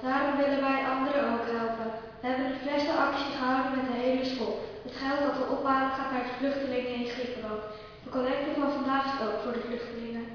Daarom willen wij anderen ook helpen. We hebben een flessenactie gehouden met de hele school. Het geld dat we ophalen gaat naar de vluchtelingen in Griekenland. De collecte van vandaag is ook voor de vluchtelingen.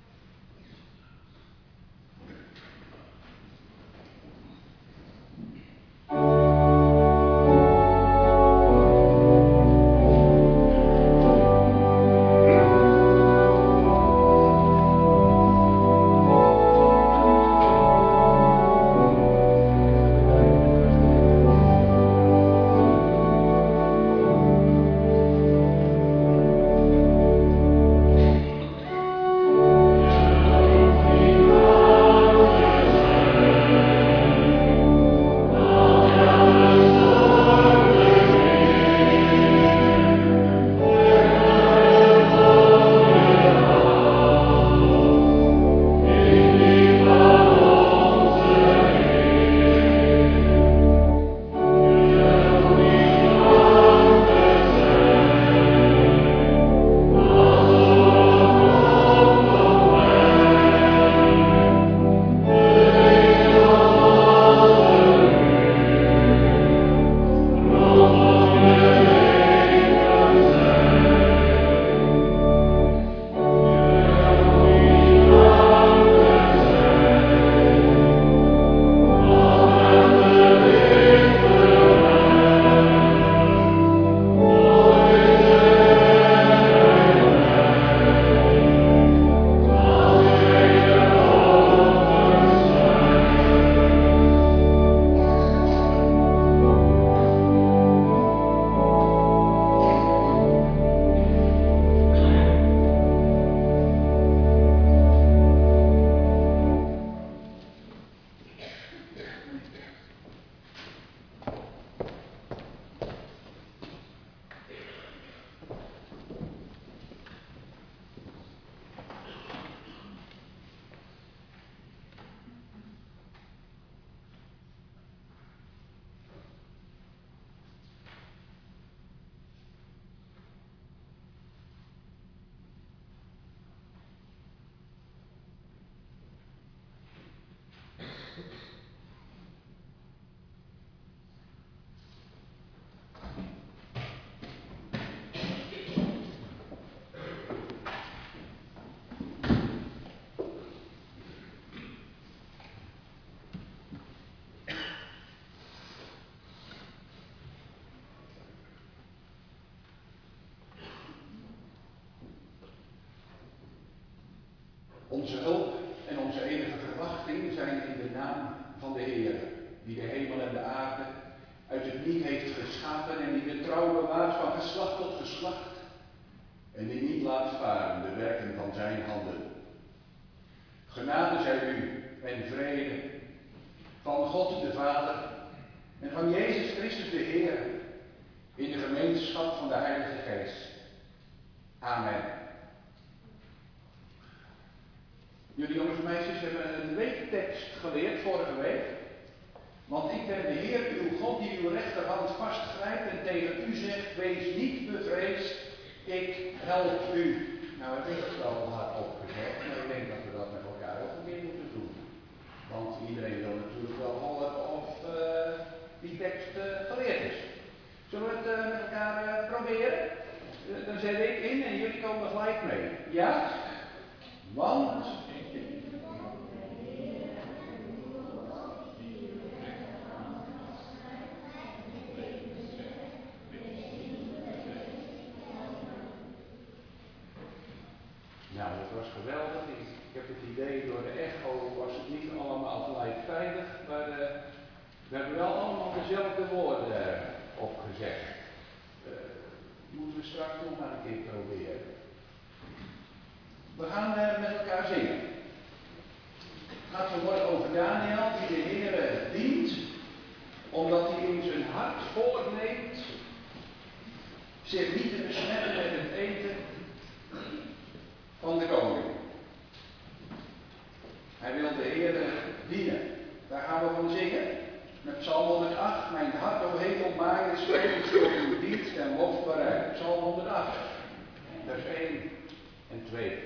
Onze hulp en onze enige verwachting zijn in de naam van de Heer, die de hemel en de aarde uit het niet heeft geschapen en die de trouw bewaart van geslacht tot geslacht en die niet laat varen de werken van zijn handen. Genade zij u en vrede van God de Vader en van Jezus Christus de Heer in de gemeenschap van de Heilige Geest. Amen. Jullie jongens en meisjes hebben een weektekst geleerd vorige week. Want ik ben de Heer uw God die uw rechterhand vastgrijpt en tegen u zegt, wees niet bevreesd, ik help u. Nou, ik denk dat het wel hardop gezegd, maar ik denk dat we dat met elkaar ook een keer moeten doen. Want iedereen wil natuurlijk wel horen of die tekst geleerd is. Zullen we het met elkaar proberen? Dan zet ik in en jullie komen gelijk mee. Ja? Want... Nou, dat was geweldig. Ik heb het idee, door de echo was het niet allemaal gelijk veilig, maar we hebben wel allemaal dezelfde woorden opgezegd. Moeten we straks nog maar een keer proberen. We gaan met elkaar zingen. Het gaat vanmorgen over Daniel, die de Heer dient, omdat hij in zijn hart voorneemt zich niet te besmetten met het eten van de koning. Hij wil de Heer dienen. Daar gaan we van zingen. Met Psalm 108. Mijn hart, o hemel, maai is spelend door uw dienst en lof bereid. Psalm 108. Vers 1 en 2.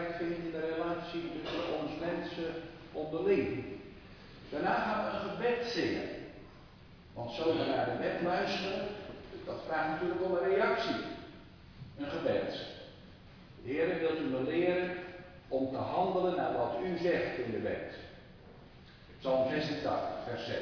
vindt in de relatie tussen ons mensen onderling. Daarna gaan we een gebed zingen. Want zomaar naar de wet luisteren, dat vraagt natuurlijk om een reactie. Een gebed. Heer, wilt u me leren om te handelen naar wat u zegt in de wet. Psalm 86, vers 6.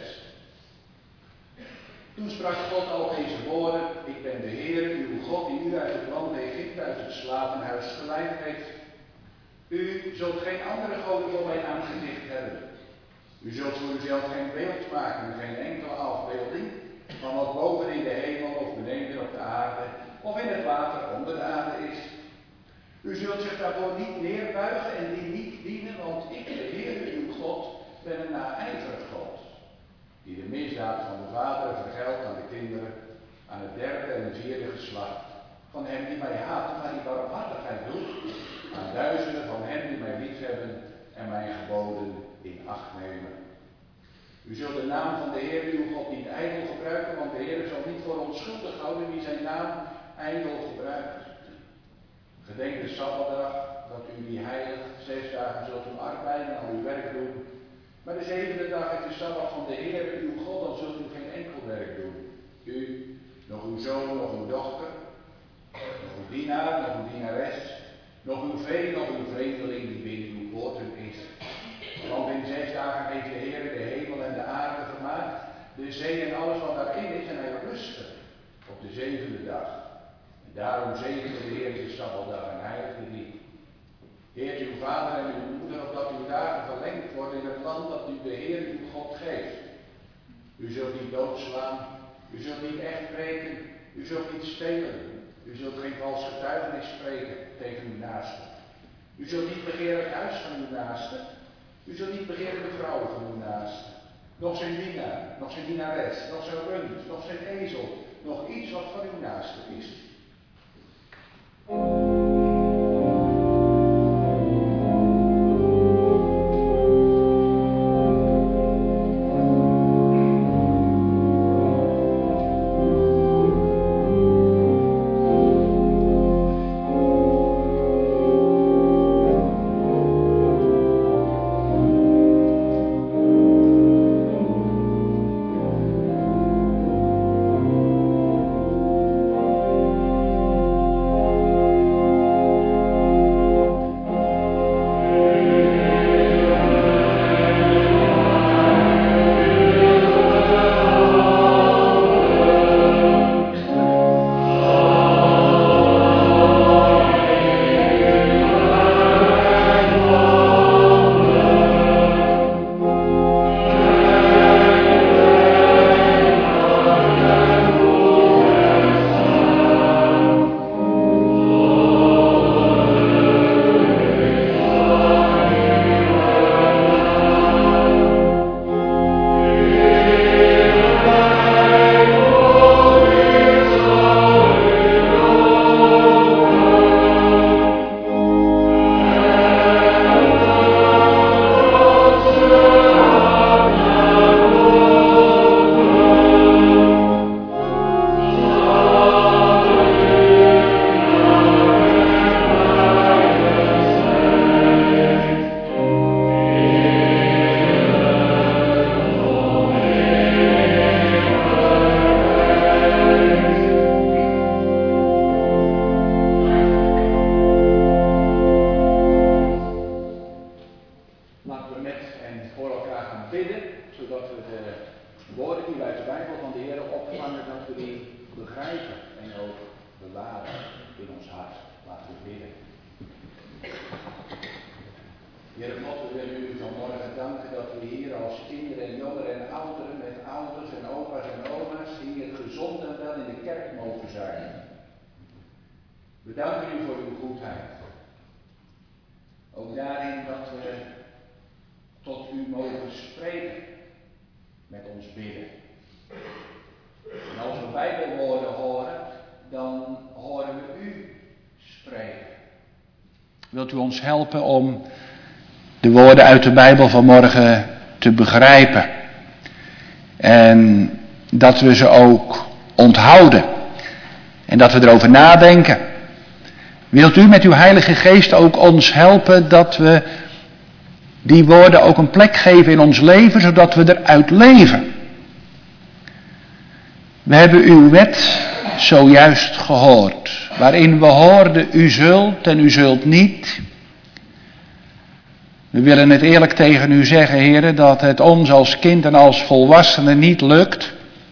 Toen sprak God al deze woorden: ik ben de Heer, uw God, die u uit het land Egypte, uit het slavenhuis geleid heeft. U zult geen andere goden voor mijn aangezicht hebben. U zult voor uzelf geen beeld maken, geen enkele afbeelding van wat boven in de hemel of beneden op de aarde of in het water onder de aarde is. U zult zich daarvoor niet neerbuigen en die niet dienen, want ik, de Heer, uw God, ben een naijverig God, die de misdaad van de vader vergeldt aan de kinderen, aan het derde en het vierde geslacht van hen die mij haten, maar die barmhartigheid doet, aan duizenden van hen die mij liefhebben en mijn geboden in acht nemen. U zult de naam van de Heer uw God niet ijdel gebruiken, want de Heer zal niet voor onschuldig houden wie zijn naam ijdel gebruikt. Gedenk de Sabbatdag, dat u die heiligt, 6 dagen zult u arbeiden en al uw werk doen. Maar de 7e dag is de Sabbat van de Heer uw God, dan zult u geen enkel werk doen. U, nog uw zoon, nog uw dochter, nog uw dienaar, nog uw dienares, nog uw vee, nog uw vreemdeling die binnen uw poorten is. Want in 6 dagen heeft de Heer de hemel en de aarde gemaakt, de zee en alles wat daarin is, en hij rustte op de 7e dag. En daarom zegende de Heer de Sabbatdag en heiligde die. Eert uw vader en uw moeder, opdat uw dagen verlengd worden in het land dat u de Heer uw God geeft. U zult niet doodslaan, u zult niet echt spreken, u zult niet stelen, u zult geen vals getuigenis spreken tegen uw naaste. U zult niet begeren het huis van uw naaste. U zult niet begeren de vrouw van uw naaste, nog zijn dienaar, nog zijn dienares, nog zijn rund, nog zijn ezel, nog iets wat van uw naaste is. Heere God, we willen u vanmorgen danken dat we hier als kinderen en jongeren en ouderen met ouders en opa's en oma's hier gezond en wel in de kerk mogen zijn. We danken u voor uw goedheid. Ook daarin dat we tot u mogen spreken, met ons bidden. En als we Bijbelwoorden horen, dan horen we u spreken. Wilt u ons helpen om de woorden uit de Bijbel vanmorgen te begrijpen. En dat we ze ook onthouden. En dat we erover nadenken. Wilt u met uw Heilige Geest ook ons helpen dat we die woorden ook een plek geven in ons leven, zodat we eruit leven. We hebben uw wet zojuist gehoord, waarin we hoorden u zult en u zult niet. We willen het eerlijk tegen u zeggen, heren, dat het ons als kind en als volwassenen niet lukt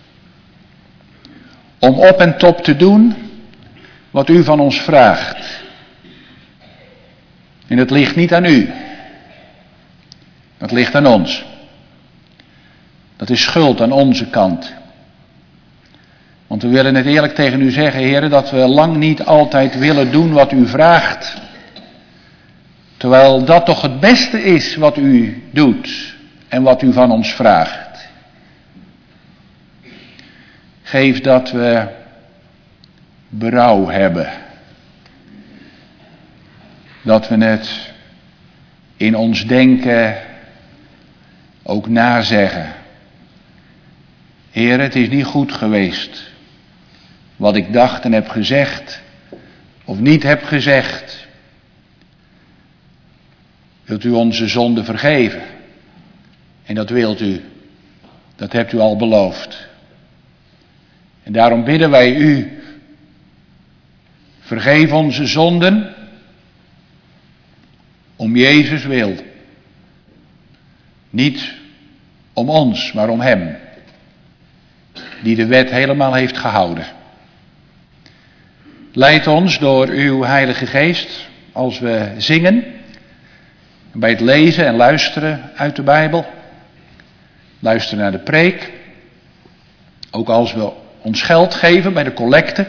om op en top te doen wat u van ons vraagt. En het ligt niet aan u. Dat ligt aan ons. Dat is schuld aan onze kant. Want we willen het eerlijk tegen u zeggen, heren, dat we lang niet altijd willen doen wat u vraagt. Terwijl dat toch het beste is wat u doet en wat u van ons vraagt. Geef dat we berouw hebben. Dat we het in ons denken ook nazeggen. Heer, het is niet goed geweest wat ik dacht en heb gezegd of niet heb gezegd. Wilt u onze zonde vergeven? En dat wilt u. Dat hebt u al beloofd. En daarom bidden wij u, vergeef onze zonden om Jezus wil. Niet om ons, maar om Hem, die de wet helemaal heeft gehouden. Leid ons door uw Heilige Geest als we zingen, bij het lezen en luisteren uit de Bijbel. Luisteren naar de preek. Ook als we ons geld geven bij de collecte.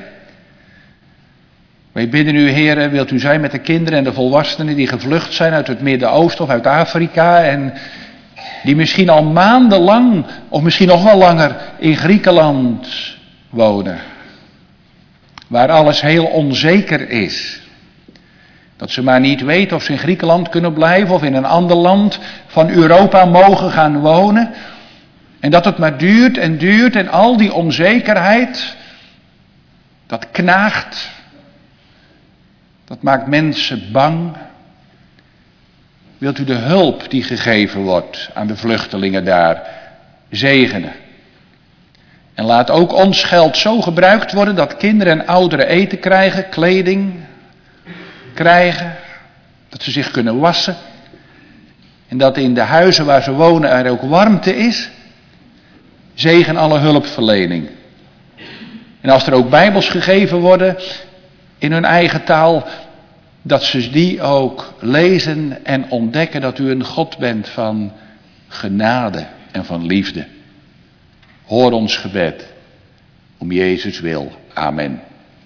Wij bidden u, Heer, wilt u zijn met de kinderen en de volwassenen die gevlucht zijn uit het Midden-Oosten of uit Afrika en die misschien al maandenlang of misschien nog wel langer in Griekenland wonen. Waar alles heel onzeker is. Dat ze maar niet weten of ze in Griekenland kunnen blijven of in een ander land van Europa mogen gaan wonen. En dat het maar duurt en duurt en al die onzekerheid, dat knaagt. Dat maakt mensen bang. Wilt u de hulp die gegeven wordt aan de vluchtelingen daar zegenen? En laat ook ons geld zo gebruikt worden dat kinderen en ouderen eten krijgen, kleding krijgen, dat ze zich kunnen wassen. En dat in de huizen waar ze wonen er ook warmte is. Zegen alle hulpverlening. En als er ook bijbels gegeven worden in hun eigen taal, dat ze die ook lezen en ontdekken dat u een God bent van genade en van liefde. Hoor ons gebed, om Jezus wil. Amen.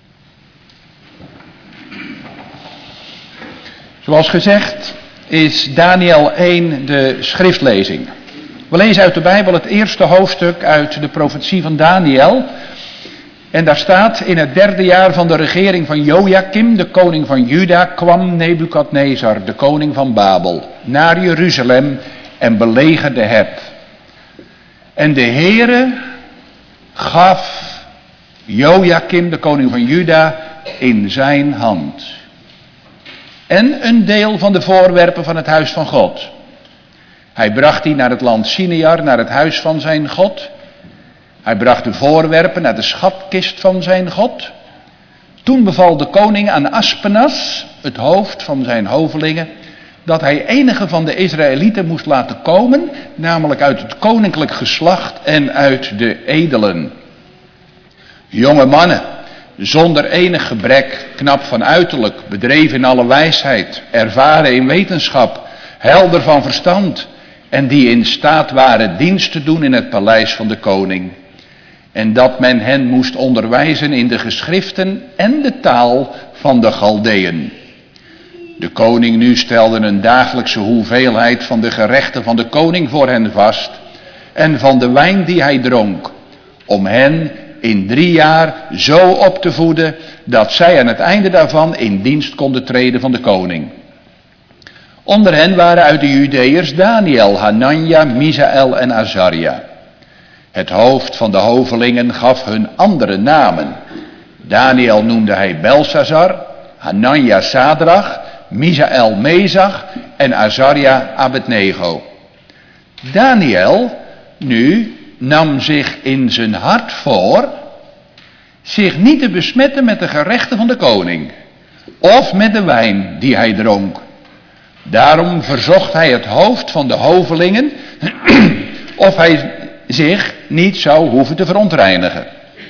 Zoals gezegd is Daniel 1 de schriftlezing. We lezen uit de Bijbel het eerste hoofdstuk uit de profetie van Daniel. En daar staat: in het 3e jaar van de regering van Jojakim, de koning van Juda, kwam Nebukadnezar, de koning van Babel, naar Jeruzalem en belegerde het. En de Heere gaf Jojakim, de koning van Juda, in zijn hand. En een deel van de voorwerpen van het huis van God. Hij bracht die naar het land Sinear, naar het huis van zijn God. Hij bracht de voorwerpen naar de schatkist van zijn God. Toen beval de koning aan Aspenas, het hoofd van zijn hovelingen, dat hij enige van de Israëlieten moest laten komen, namelijk uit het koninklijk geslacht en uit de edelen. Jonge mannen, zonder enig gebrek, knap van uiterlijk, bedreven in alle wijsheid, ervaren in wetenschap, helder van verstand, en die in staat waren dienst te doen in het paleis van de koning. En dat men hen moest onderwijzen in de geschriften en de taal van de Galdeën. De koning nu stelde een dagelijkse hoeveelheid van de gerechten van de koning voor hen vast en van de wijn die hij dronk, om hen in 3 jaar zo op te voeden dat zij aan het einde daarvan in dienst konden treden van de koning. Onder hen waren uit de Judeërs Daniel, Hanania, Misaël en Azaria. Het hoofd van de hovelingen gaf hun andere namen. Daniel noemde hij Belshazzar, Hanania Sadrach, Misaël Mezach en Azaria Abednego. Daniel nu nam zich in zijn hart voor zich niet te besmetten met de gerechten van de koning of met de wijn die hij dronk. Daarom verzocht hij het hoofd van de hovelingen of hij zich niet zou hoeven te verontreinigen.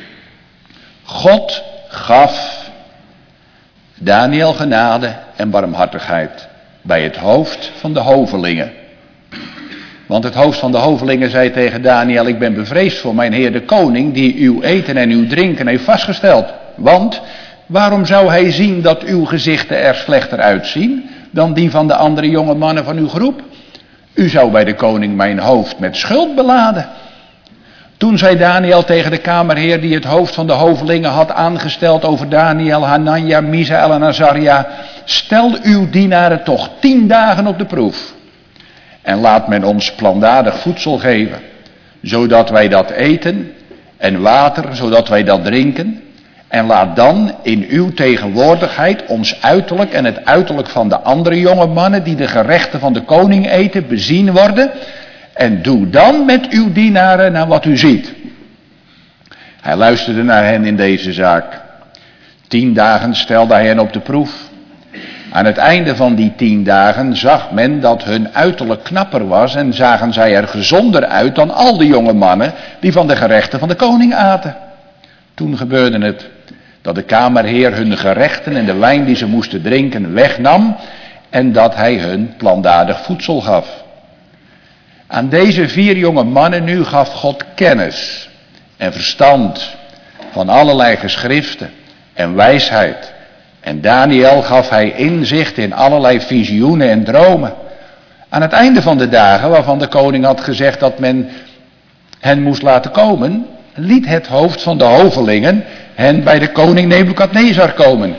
God gaf Daniel genade en barmhartigheid bij het hoofd van de hovelingen. Want het hoofd van de hovelingen zei tegen Daniel: ik ben bevreesd voor mijn heer de koning, die uw eten en uw drinken heeft vastgesteld. Want waarom zou hij zien dat uw gezichten er slechter uitzien dan die van de andere jonge mannen van uw groep? U zou bij de koning mijn hoofd met schuld beladen. Toen zei Daniel tegen de kamerheer die het hoofd van de hovelingen had aangesteld over Daniel, Hanania, Misaël en Azaria: stel uw dienaren toch 10 dagen op de proef. En laat men ons plandadig voedsel geven, zodat wij dat eten, en water, zodat wij dat drinken. En laat dan in uw tegenwoordigheid ons uiterlijk en het uiterlijk van de andere jonge mannen die de gerechten van de koning eten bezien worden. En doe dan met uw dienaren naar wat u ziet. Hij luisterde naar hen in deze zaak. 10 dagen stelde hij hen op de proef. Aan het einde van die 10 dagen zag men dat hun uiterlijk knapper was en zagen zij er gezonder uit dan al de jonge mannen die van de gerechten van de koning aten. Toen gebeurde het dat de kamerheer hun gerechten en de wijn die ze moesten drinken wegnam en dat hij hun plandadig voedsel gaf. Aan deze 4 jonge mannen nu gaf God kennis en verstand van allerlei geschriften en wijsheid. En Daniel gaf hij inzicht in allerlei visioenen en dromen. Aan het einde van de dagen, waarvan de koning had gezegd dat men hen moest laten komen, liet het hoofd van de hovelingen hen bij de koning Nebukadnezar komen.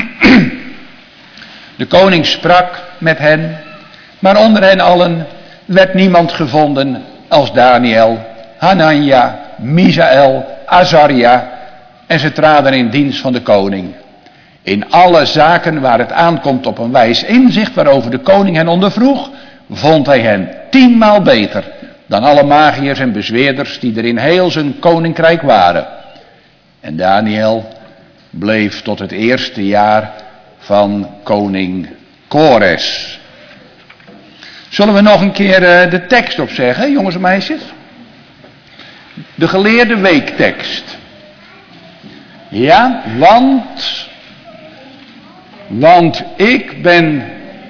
De koning sprak met hen, maar onder hen allen werd niemand gevonden als Daniel, Hanania, Misaël, Azaria, en ze traden in dienst van de koning. In alle zaken waar het aankomt op een wijs inzicht waarover de koning hen ondervroeg, vond hij hen 10 maal beter dan alle magiërs en bezweerders die er in heel zijn koninkrijk waren. En Daniel bleef tot het eerste jaar van koning Kores. Zullen we nog een keer de tekst opzeggen, jongens en meisjes? De geleerde weektekst. Ja, want ik ben...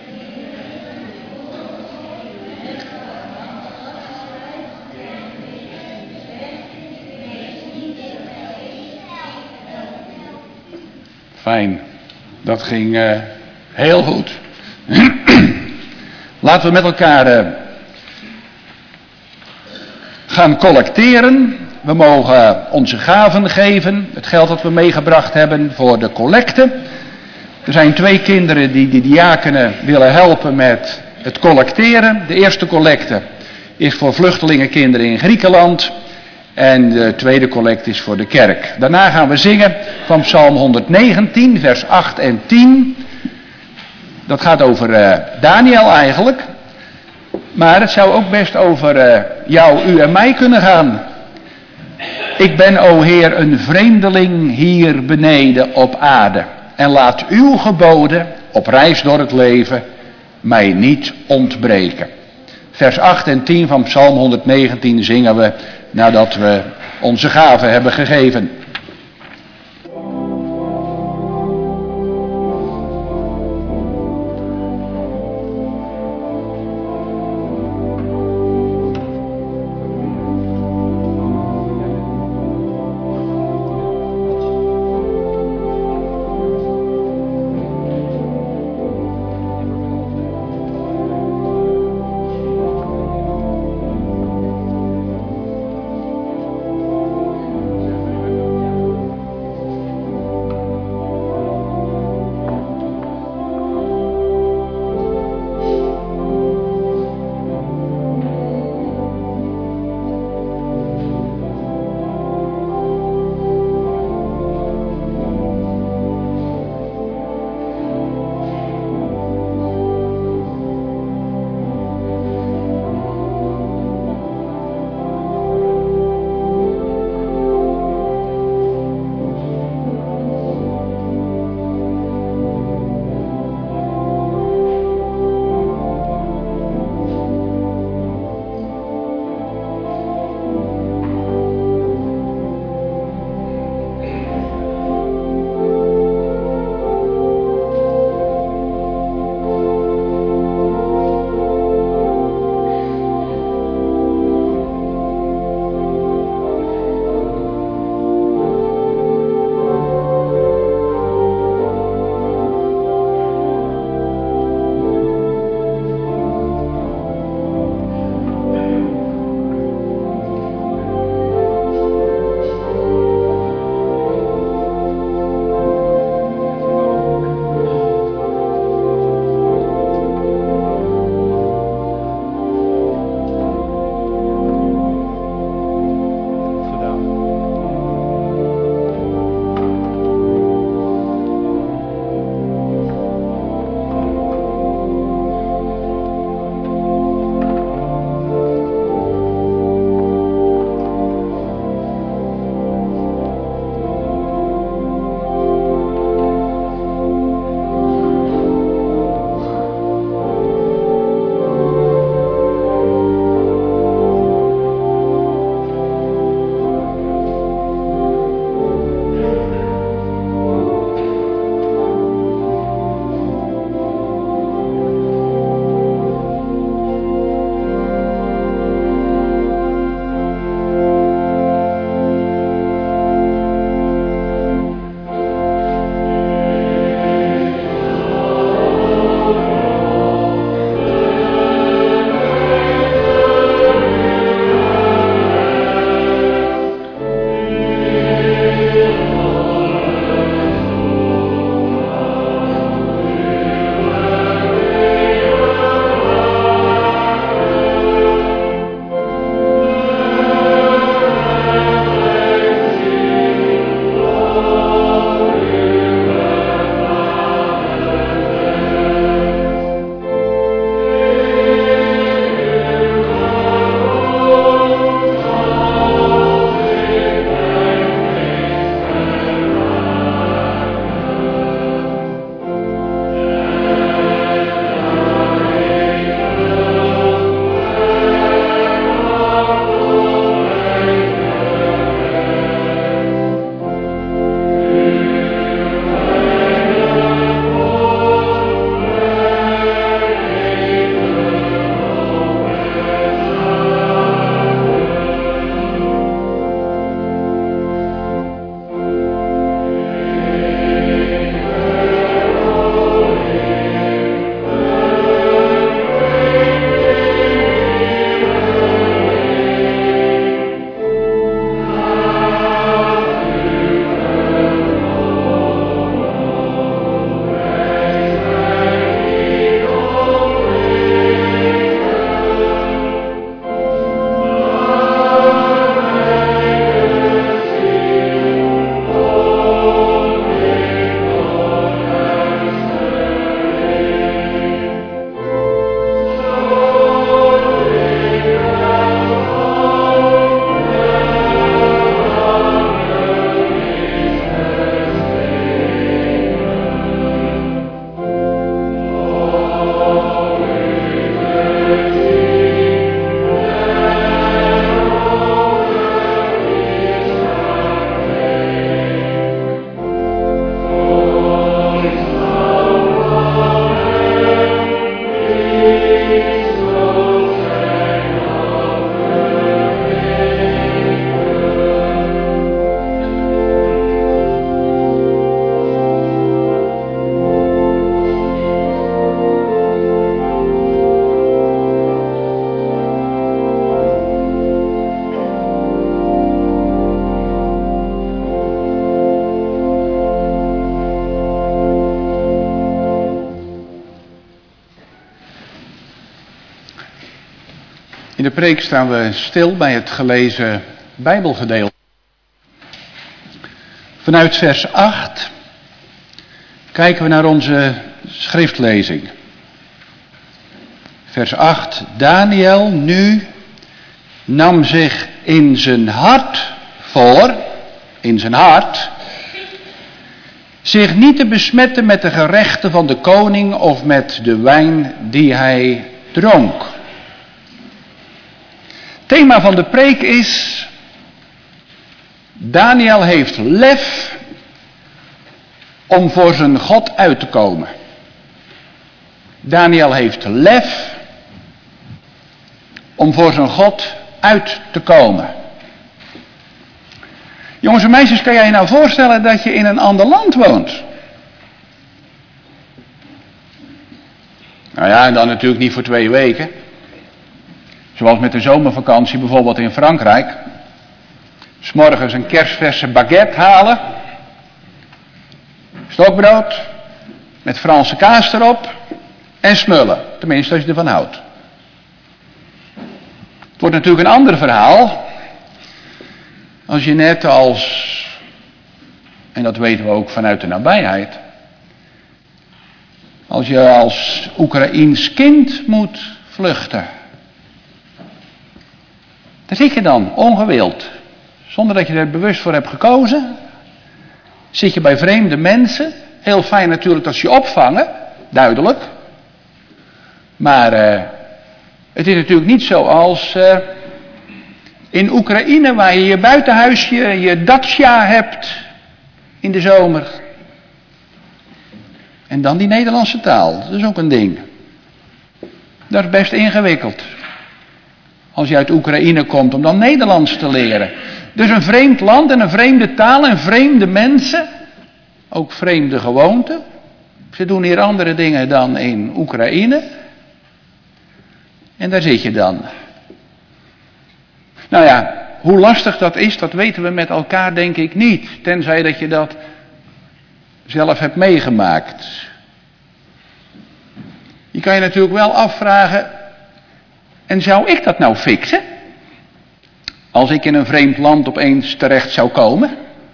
Fijn, dat ging heel goed. Laten we met elkaar gaan collecteren. We mogen onze gaven geven, het geld dat we meegebracht hebben voor de collecte. Er zijn 2 kinderen die de diakenen willen helpen met het collecteren. De eerste collecte is voor vluchtelingenkinderen in Griekenland. En de tweede collecte is voor de kerk. Daarna gaan we zingen van Psalm 119, vers 8 en 10. Dat gaat over Daniel eigenlijk. Maar het zou ook best over jou, u en mij kunnen gaan. Ik ben, o Heer, een vreemdeling hier beneden op aarde. En laat uw geboden op reis door het leven mij niet ontbreken. Vers 8 en 10 van Psalm 119 zingen we nadat we onze gaven hebben gegeven. In de preek staan we stil bij het gelezen Bijbelgedeelte. Vanuit vers 8 kijken we naar onze schriftlezing. Vers 8. Daniel nu nam zich in zijn hart voor, zich niet te besmetten met de gerechten van de koning of met de wijn die hij dronk. Thema van de preek is: Daniel heeft lef om voor zijn God uit te komen. Daniel heeft lef om voor zijn God uit te komen. Jongens en meisjes, kan jij je nou voorstellen dat je in een ander land woont? Nou ja, en dan natuurlijk niet voor 2 weken. Zoals met de zomervakantie bijvoorbeeld in Frankrijk. 's Morgens een kersverse baguette halen. Stokbrood. Met Franse kaas erop. En smullen. Tenminste als je ervan houdt. Het wordt natuurlijk een ander verhaal als je net als, en dat weten we ook vanuit de nabijheid, als je als Oekraïens kind moet vluchten. Daar zit je dan, ongewild, zonder dat je er bewust voor hebt gekozen. Zit je bij vreemde mensen, heel fijn natuurlijk dat ze je opvangen, duidelijk. Maar het is natuurlijk niet zoals in Oekraïne, waar je je buitenhuisje, je datsja hebt in de zomer. En dan die Nederlandse taal, dat is ook een ding. Dat is best ingewikkeld. Als je uit Oekraïne komt, om dan Nederlands te leren. Dus een vreemd land en een vreemde taal en vreemde mensen. Ook vreemde gewoonten. Ze doen hier andere dingen dan in Oekraïne. En daar zit je dan. Nou ja, hoe lastig dat is, dat weten we met elkaar denk ik niet. Tenzij dat je dat zelf hebt meegemaakt. Je kan je natuurlijk wel afvragen, en zou ik dat nou fixen? Als ik in een vreemd land opeens terecht zou komen?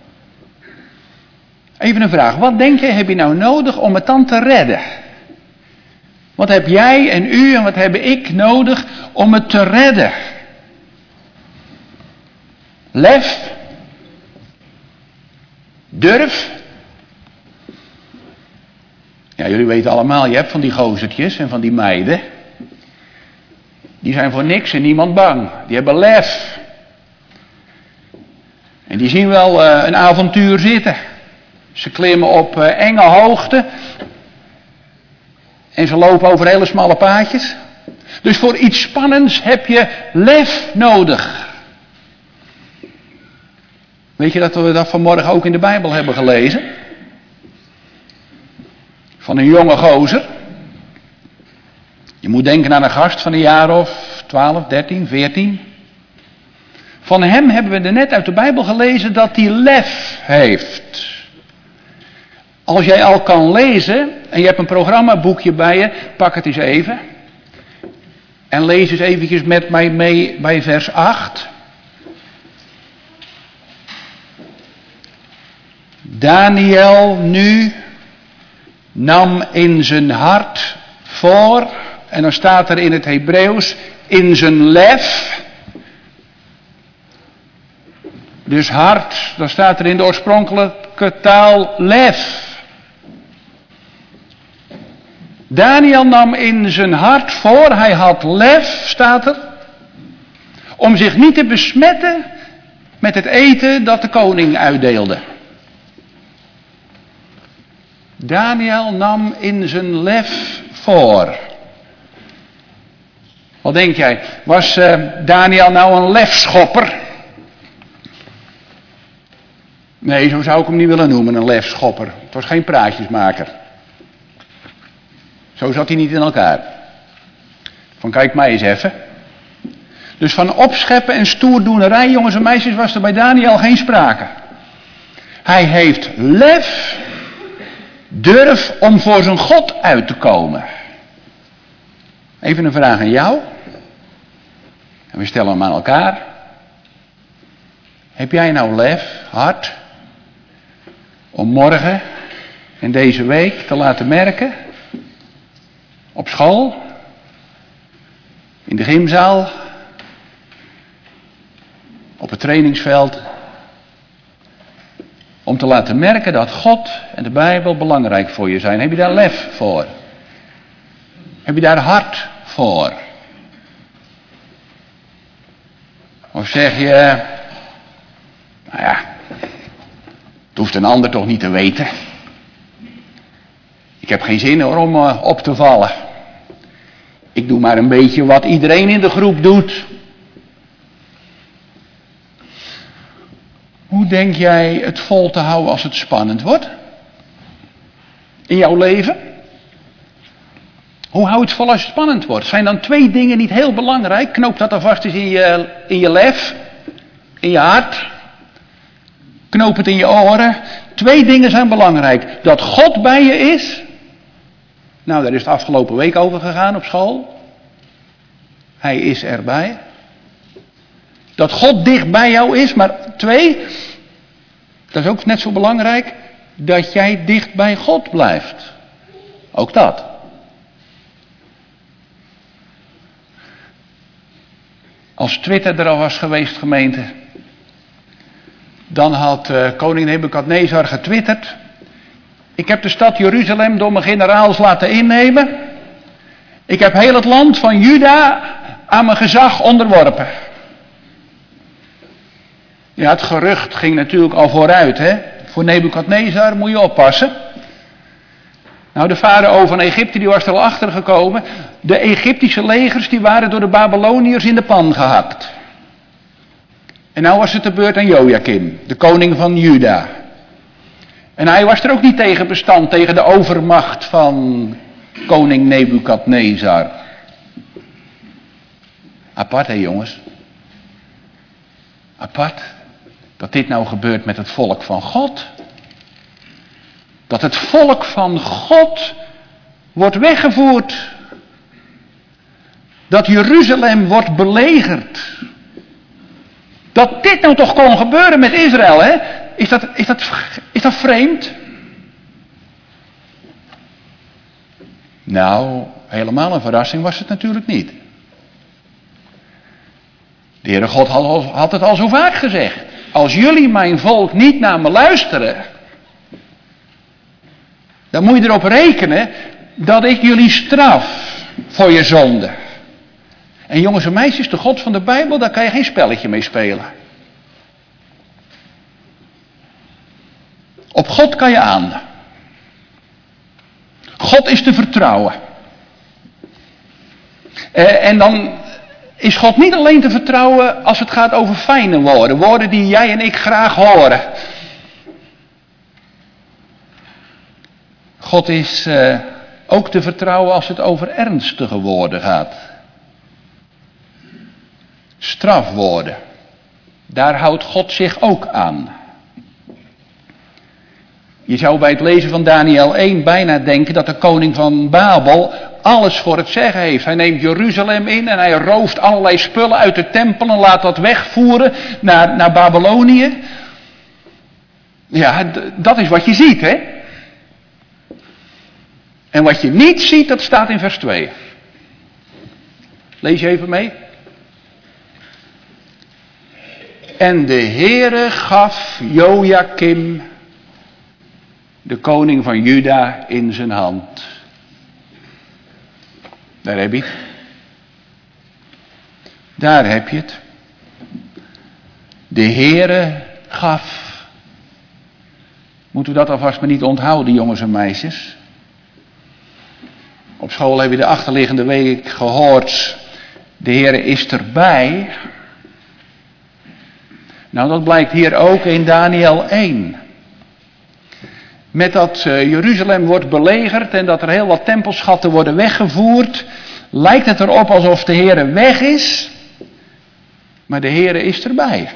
Even een vraag, wat denk je, heb je nou nodig om het dan te redden? Wat heb jij en u en wat heb ik nodig om het te redden? Lef? Durf? Ja, jullie weten allemaal, je hebt van die gozertjes en van die meiden. Die zijn voor niks en niemand bang. Die hebben lef. En die zien wel een avontuur zitten. Ze klimmen op enge hoogte. En ze lopen over hele smalle paadjes. Dus voor iets spannends heb je lef nodig. Weet je dat we dat vanmorgen ook in de Bijbel hebben gelezen? Van een jonge gozer. Je moet denken aan een gast van een jaar of 12, 13, 14. Van hem hebben we er net uit de Bijbel gelezen dat hij lef heeft. Als jij al kan lezen en je hebt een programmaboekje bij je, pak het eens even. En lees eens eventjes met mij mee bij vers 8. Daniel nu nam in zijn hart voor, en dan staat er in het Hebreeuws, in zijn lef. Dus hart, dan staat er in de oorspronkelijke taal lef. Daniel nam in zijn hart voor, hij had lef, staat er, om zich niet te besmetten met het eten dat de koning uitdeelde. Daniel nam in zijn lef voor. Wat denk jij? Was Daniel nou een lefschopper? Nee, zo zou ik hem niet willen noemen, een lefschopper. Het was geen praatjesmaker. Zo zat hij niet in elkaar. Van kijk mij eens even. Dus van opscheppen en stoerdoenerij, jongens en meisjes, was er bij Daniel geen sprake. Hij heeft lef, durf om voor zijn God uit te komen. Even een vraag aan jou. En we stellen hem aan elkaar. Heb jij nou lef, hart, om morgen en deze week te laten merken, op school, in de gymzaal, op het trainingsveld, om te laten merken dat God en de Bijbel belangrijk voor je zijn? Heb je daar lef voor? Heb je daar hart voor? Of zeg je, nou ja, het hoeft een ander toch niet te weten. Ik heb geen zin hoor om op te vallen. Ik doe maar een beetje wat iedereen in de groep doet. Hoe denk jij het vol te houden als het spannend wordt? In jouw leven? Hoe hou je het vol als het spannend wordt? Zijn dan 2 dingen niet heel belangrijk? Knoop dat alvast eens in je lef, in je hart. Knoop het in je oren. 2 dingen zijn belangrijk. Dat God bij je is. Nou, daar is het afgelopen week over gegaan op school. Hij is erbij. Dat God dicht bij jou is. Maar 2, dat is ook net zo belangrijk, dat jij dicht bij God blijft. Ook dat. Als Twitter er al was geweest, gemeente, dan had koning Nebukadnezar getwitterd: ik heb de stad Jeruzalem door mijn generaals laten innemen. Ik heb heel het land van Juda aan mijn gezag onderworpen. Ja, het gerucht ging natuurlijk al vooruit, hè. Voor Nebukadnezar moet je oppassen. Nou, de farao van Egypte die was er al achter gekomen. De Egyptische legers die waren door de Babyloniërs in de pan gehakt. En nou was het de beurt aan Jojakim, de koning van Juda. En hij was er ook niet tegen bestand, tegen de overmacht van koning Nebukadnezar. Apart, hè jongens. Apart dat dit nou gebeurt met het volk van God. Dat het volk van God wordt weggevoerd. Dat Jeruzalem wordt belegerd. Dat dit nou toch kon gebeuren met Israël, hè? Is dat vreemd? Nou, helemaal een verrassing was het natuurlijk niet. De Heere God had het al zo vaak gezegd. Als jullie mijn volk niet naar me luisteren, dan moet je erop rekenen dat ik jullie straf voor je zonde. En jongens en meisjes, de God van de Bijbel, daar kan je geen spelletje mee spelen. Op God kan je aan. God is te vertrouwen. En dan is God niet alleen te vertrouwen als het gaat over fijne woorden. Woorden die jij en ik graag horen. God is ook te vertrouwen als het over ernstige woorden gaat. Strafwoorden. Daar houdt God zich ook aan. Je zou bij het lezen van Daniel 1 bijna denken dat de koning van Babel alles voor het zeggen heeft. Hij neemt Jeruzalem in en hij rooft allerlei spullen uit de tempel en laat dat wegvoeren naar Babylonië. Ja, dat is wat je ziet, hè. En wat je niet ziet, dat staat in vers 2. Lees je even mee. En de Heere gaf Jojakim, de koning van Juda, in zijn hand. Daar heb je het. Daar heb je het. De Heere gaf. Moeten we dat alvast maar niet onthouden, jongens en meisjes. Op school hebben we de achterliggende week gehoord: de Heere is erbij. Nou, dat blijkt hier ook in Daniel 1. Met dat Jeruzalem wordt belegerd en dat er heel wat tempelschatten worden weggevoerd, lijkt het erop alsof de Heere weg is. Maar de Heere is erbij.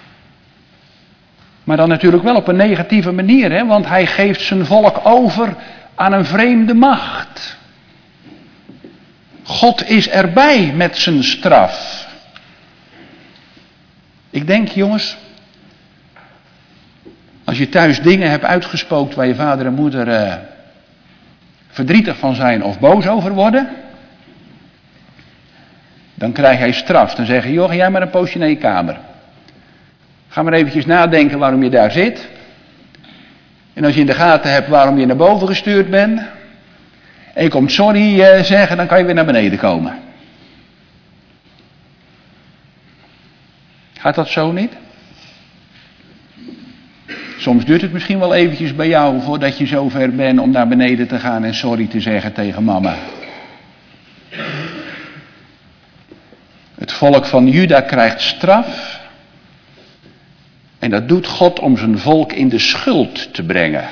Maar dan natuurlijk wel op een negatieve manier, hè? Want hij geeft zijn volk over aan een vreemde macht. God is erbij met zijn straf. Ik denk, jongens, als je thuis dingen hebt uitgespookt waar je vader en moeder verdrietig van zijn of boos over worden, dan krijg jij straf. Dan zeggen, joh, ga jij maar een poosje naar je kamer. Ga maar eventjes nadenken waarom je daar zit. En als je in de gaten hebt waarom je naar boven gestuurd bent, en je komt sorry zeggen, dan kan je weer naar beneden komen. Gaat dat zo niet? Soms duurt het misschien wel eventjes bij jou voordat je zover bent om naar beneden te gaan en sorry te zeggen tegen mama. Het volk van Juda krijgt straf. En dat doet God om zijn volk in de schuld te brengen.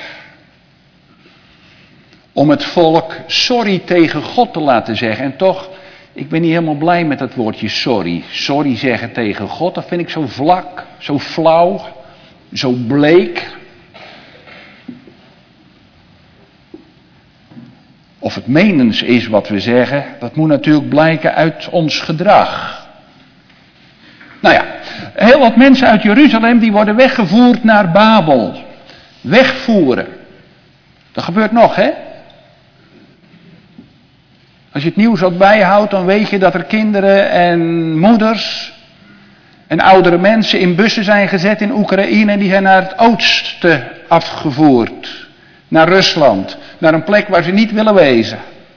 Om het volk sorry tegen God te laten zeggen. En toch, ik ben niet helemaal blij met dat woordje sorry. Sorry zeggen tegen God, dat vind ik zo vlak, zo flauw, zo bleek. Of het menens is wat we zeggen, dat moet natuurlijk blijken uit ons gedrag. Nou ja, heel wat mensen uit Jeruzalem die worden weggevoerd naar Babel. Wegvoeren. Dat gebeurt nog, hè? Als je het nieuws wat bijhoudt, dan weet je dat er kinderen en moeders en oudere mensen in bussen zijn gezet in Oekraïne en die zijn naar het oosten afgevoerd. Naar Rusland. Naar een plek waar ze niet willen wezen.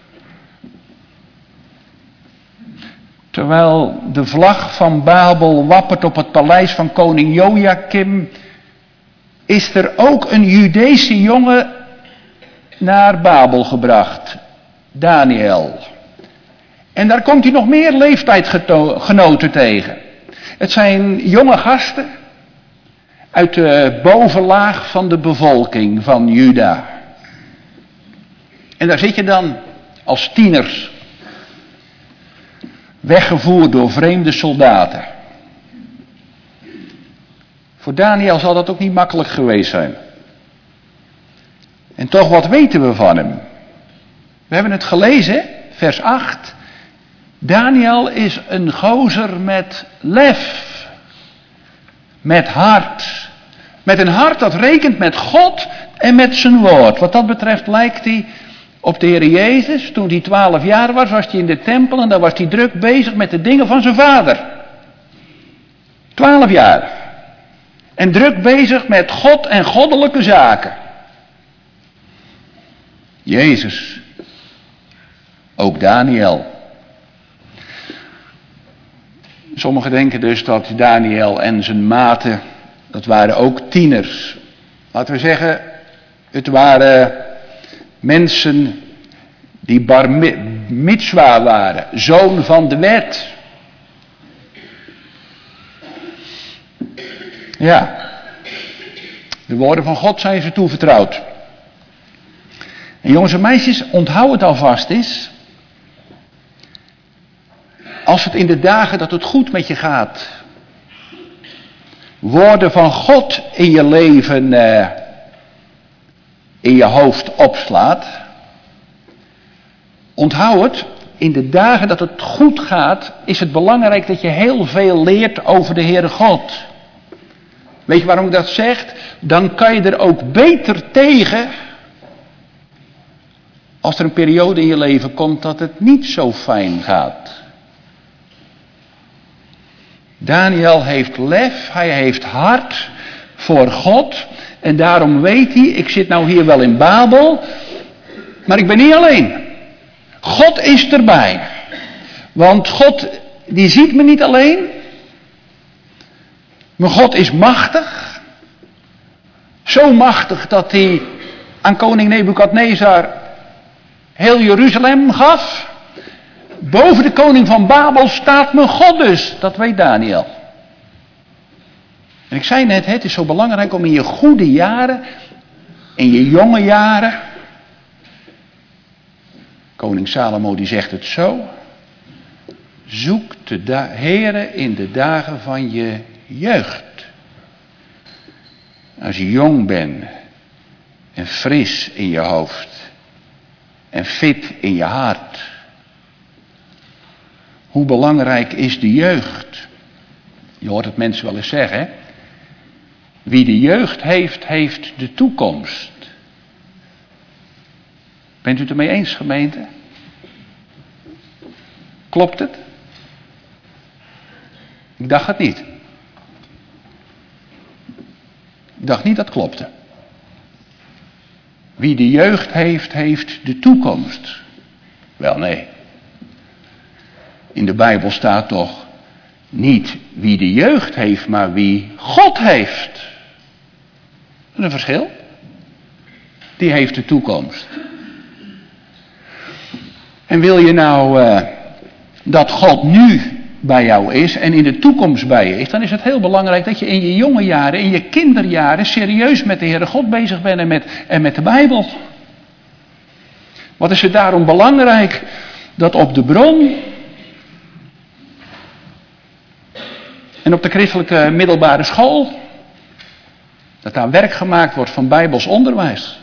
Terwijl de vlag van Babel wappert op het paleis van koning Jojakim, is er ook een Judese jongen naar Babel gebracht. Daniel. En daar komt hij nog meer leeftijdgenoten tegen. Het zijn jonge gasten uit de bovenlaag van de bevolking van Juda. En daar zit je dan als tieners. Weggevoerd door vreemde soldaten. Voor Daniel zal dat ook niet makkelijk geweest zijn. En toch, wat weten we van hem? We hebben het gelezen, vers 8. Daniel is een gozer met lef. Met hart. Met een hart dat rekent met God en met zijn woord. Wat dat betreft lijkt hij op de Heer Jezus. Toen hij 12 jaar was hij in de tempel en dan was hij druk bezig met de dingen van zijn vader. 12 jaar. En druk bezig met God en goddelijke zaken. Jezus. Ook Daniel. Sommigen denken dus dat Daniel en zijn maten, dat waren ook tieners. Laten we zeggen, het waren mensen die bar mitzwa waren, zoon van de wet. Ja, de woorden van God zijn ze toevertrouwd. En jongens en meisjes, onthoud het alvast eens. Als het in de dagen dat het goed met je gaat, woorden van God in je leven, in je hoofd opslaat. Onthoud het, in de dagen dat het goed gaat, is het belangrijk dat je heel veel leert over de Heere God. Weet je waarom ik dat zeg? Dan kan je er ook beter tegen als er een periode in je leven komt dat het niet zo fijn gaat. Daniel heeft lef, hij heeft hart voor God. En daarom weet hij, ik zit nou hier wel in Babel, maar ik ben niet alleen. God is erbij. Want God, die ziet me niet alleen. Maar God is machtig. Zo machtig dat hij aan koning Nebukadnezar heel Jeruzalem gaf. Boven de koning van Babel staat mijn God dus. Dat weet Daniel. En ik zei net, het is zo belangrijk om in je goede jaren, in je jonge jaren. Koning Salomo die zegt het zo. Zoek de Heere in de dagen van je jeugd. Als je jong bent en fris in je hoofd en fit in je hart. Hoe belangrijk is de jeugd? Je hoort het mensen wel eens zeggen, hè? Wie de jeugd heeft, heeft de toekomst. Bent u het ermee eens, gemeente? Klopt het? Ik dacht het niet. Ik dacht niet dat het klopte. Wie de jeugd heeft, heeft de toekomst. Wel, nee. In de Bijbel staat toch niet wie de jeugd heeft, maar wie God heeft. Dat is een verschil. Die heeft de toekomst. En wil je nou dat God nu bij jou is en in de toekomst bij je is, dan is het heel belangrijk dat je in je jonge jaren, in je kinderjaren, serieus met de Heere God bezig bent en met de Bijbel. Wat is het daarom belangrijk dat op de bron en op de christelijke middelbare school, dat daar werk gemaakt wordt van Bijbels onderwijs.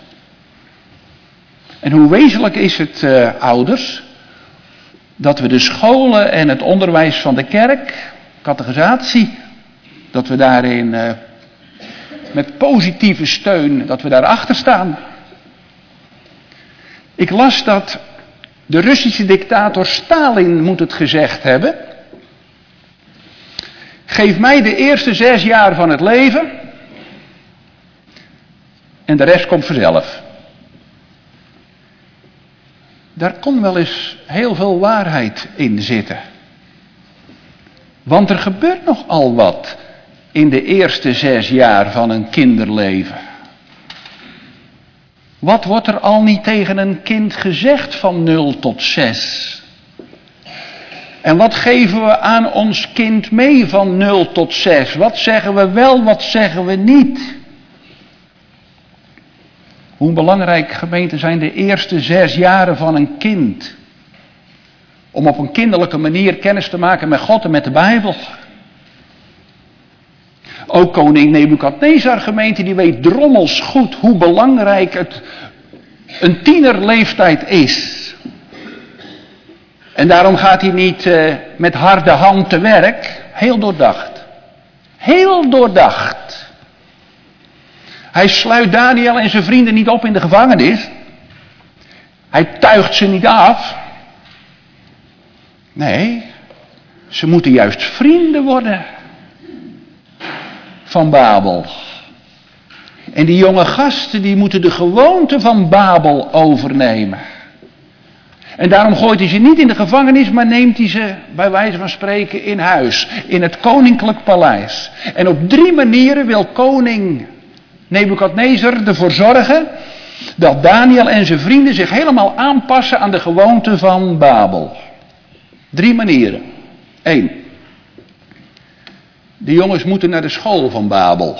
En hoe wezenlijk is het, ouders, dat we de scholen en het onderwijs van de kerk, catechisatie, dat we daarin met positieve steun, dat we daarachter staan. Ik las dat de Russische dictator Stalin moet het gezegd hebben: geef mij de eerste 6 jaar van het leven en de rest komt vanzelf. Daar kon wel eens heel veel waarheid in zitten. Want er gebeurt nogal wat in de eerste 6 jaar van een kinderleven. Wat wordt er al niet tegen een kind gezegd van 0 tot 6? En wat geven we aan ons kind mee van 0 tot 6? Wat zeggen we wel, wat zeggen we niet? Hoe belangrijk, gemeente, zijn de eerste 6 jaren van een kind? Om op een kinderlijke manier kennis te maken met God en met de Bijbel. Ook koning Nebukadnezar, gemeente, die weet drommels goed hoe belangrijk het een tienerleeftijd is. En daarom gaat hij niet met harde hand te werk. Heel doordacht. Heel doordacht. Hij sluit Daniel en zijn vrienden niet op in de gevangenis. Hij tuigt ze niet af. Nee, ze moeten juist vrienden worden van Babel. En die jonge gasten die moeten de gewoonte van Babel overnemen. En daarom gooit hij ze niet in de gevangenis, maar neemt hij ze bij wijze van spreken in huis. In het koninklijk paleis. En op 3 manieren wil koning Nebukadnezar ervoor zorgen dat Daniel en zijn vrienden zich helemaal aanpassen aan de gewoonte van Babel. 3 manieren. 1. De jongens moeten naar de school van Babel.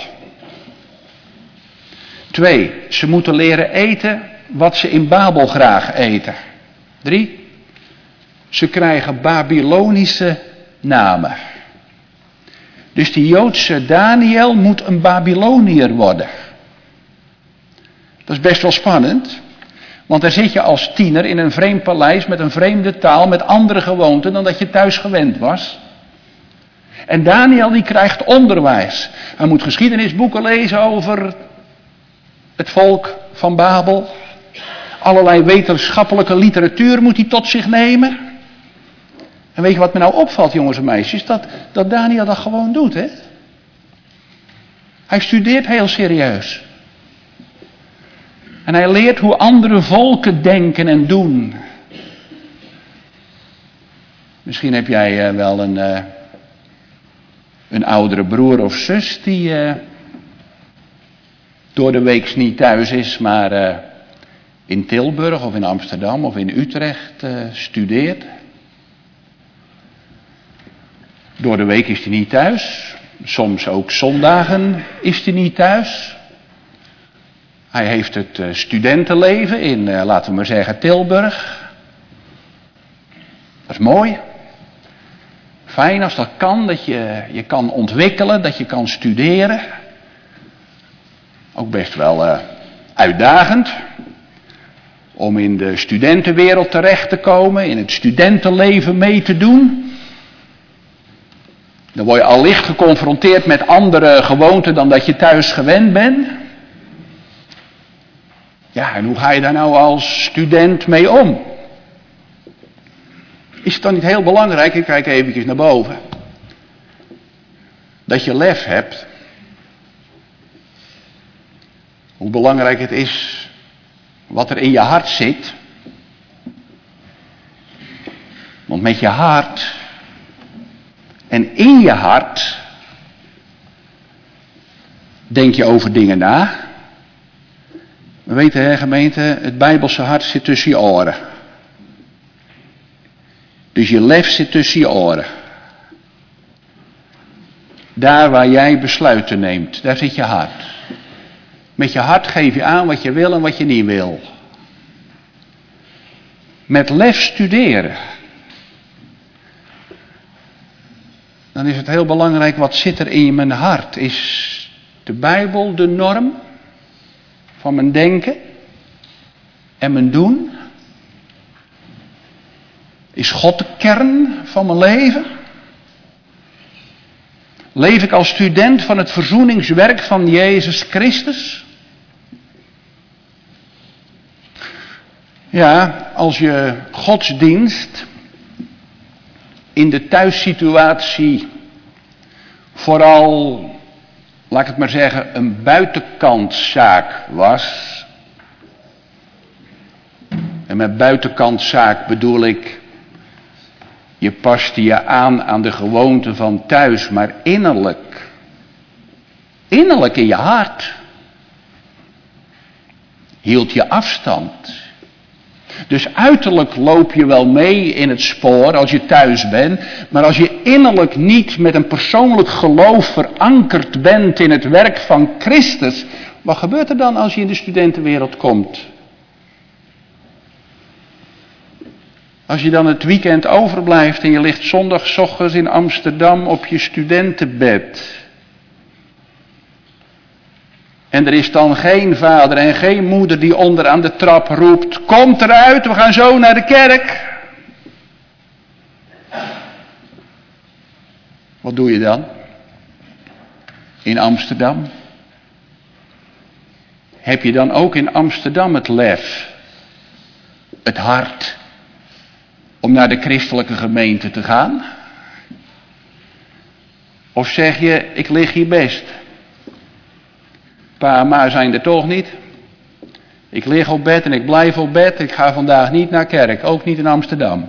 2. Ze moeten leren eten wat ze in Babel graag eten. 3. Ze krijgen Babylonische namen. Dus die Joodse Daniel moet een Babyloniër worden. Dat is best wel spannend. Want daar zit je als tiener in een vreemd paleis met een vreemde taal, met andere gewoonten dan dat je thuis gewend was. En Daniel die krijgt onderwijs. Hij moet geschiedenisboeken lezen over het volk van Babel. Allerlei wetenschappelijke literatuur moet hij tot zich nemen. En weet je wat me nou opvalt, jongens en meisjes? Dat Daniel dat gewoon doet, hè? Hij studeert heel serieus. En hij leert hoe andere volken denken en doen. Misschien heb jij wel een oudere broer of zus die door de week niet thuis is, maar in Tilburg of in Amsterdam of in Utrecht studeert. Door de week is hij niet thuis. Soms ook zondagen is hij niet thuis. Hij heeft het studentenleven in, laten we maar zeggen, Tilburg. Dat is mooi. Fijn als dat kan, dat je kan ontwikkelen, dat je kan studeren. Ook best wel uitdagend. Om in de studentenwereld terecht te komen, in het studentenleven mee te doen. Dan word je allicht geconfronteerd met andere gewoonten dan dat je thuis gewend bent. Ja, en hoe ga je daar nou als student mee om? Is het dan niet heel belangrijk, ik kijk eventjes naar boven, dat je lef hebt? Hoe belangrijk het is wat er in je hart zit. Want met je hart en in je hart denk je over dingen na. We weten, hè, gemeente, het Bijbelse hart zit tussen je oren. Dus je lef zit tussen je oren. Daar waar jij besluiten neemt, daar zit je hart. Met je hart geef je aan wat je wil en wat je niet wil. Met lef studeren. Dan is het heel belangrijk, wat zit er in mijn hart? Is de Bijbel de norm van mijn denken en mijn doen? Is God de kern van mijn leven? Leef ik als student van het verzoeningswerk van Jezus Christus? Ja, als je godsdienst in de thuissituatie vooral, laat ik het maar zeggen, een buitenkantzaak was. En met buitenkantzaak bedoel ik, je paste je aan de gewoonten van thuis, maar innerlijk in je hart, hield je afstand. Dus uiterlijk loop je wel mee in het spoor als je thuis bent, maar als je innerlijk niet met een persoonlijk geloof verankerd bent in het werk van Christus, wat gebeurt er dan als je in de studentenwereld komt? Als je dan het weekend overblijft en je ligt zondagochtends in Amsterdam op je studentenbed. En er is dan geen vader en geen moeder die onder aan de trap roept, kom eruit, we gaan zo naar de kerk. Wat doe je dan? In Amsterdam? Heb je dan ook in Amsterdam het lef, het hart, om naar de christelijke gemeente te gaan? Of zeg je, ik lig hier best. Pa en ma zijn er toch niet. Ik lig op bed en ik blijf op bed. Ik ga vandaag niet naar kerk, ook niet in Amsterdam.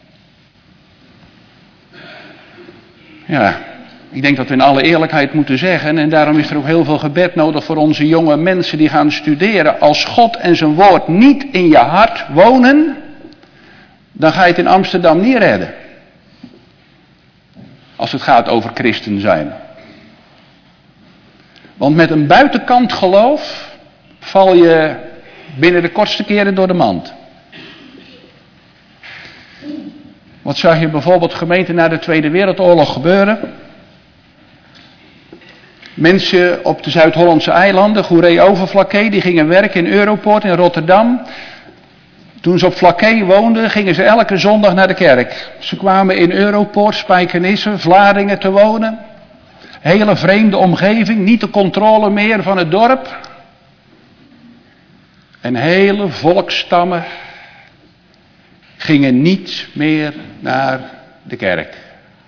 Ja, ik denk dat we in alle eerlijkheid moeten zeggen, en daarom is er ook heel veel gebed nodig voor onze jonge mensen die gaan studeren. Als God en zijn woord niet in je hart wonen, dan ga je het in Amsterdam niet redden. Als het gaat over christen zijn. Want met een buitenkant geloof val je binnen de kortste keren door de mand. Wat zag je bijvoorbeeld gemeente na de Tweede Wereldoorlog gebeuren? Mensen op de Zuid-Hollandse eilanden, Goeree-Overflakkee, die gingen werken in Europoort in Rotterdam. Toen ze op Flakkee woonden, gingen ze elke zondag naar de kerk. Ze kwamen in Europoort, Spijkenisse, Vlaardingen te wonen. Hele vreemde omgeving, niet de controle meer van het dorp. En hele volksstammen gingen niet meer naar de kerk.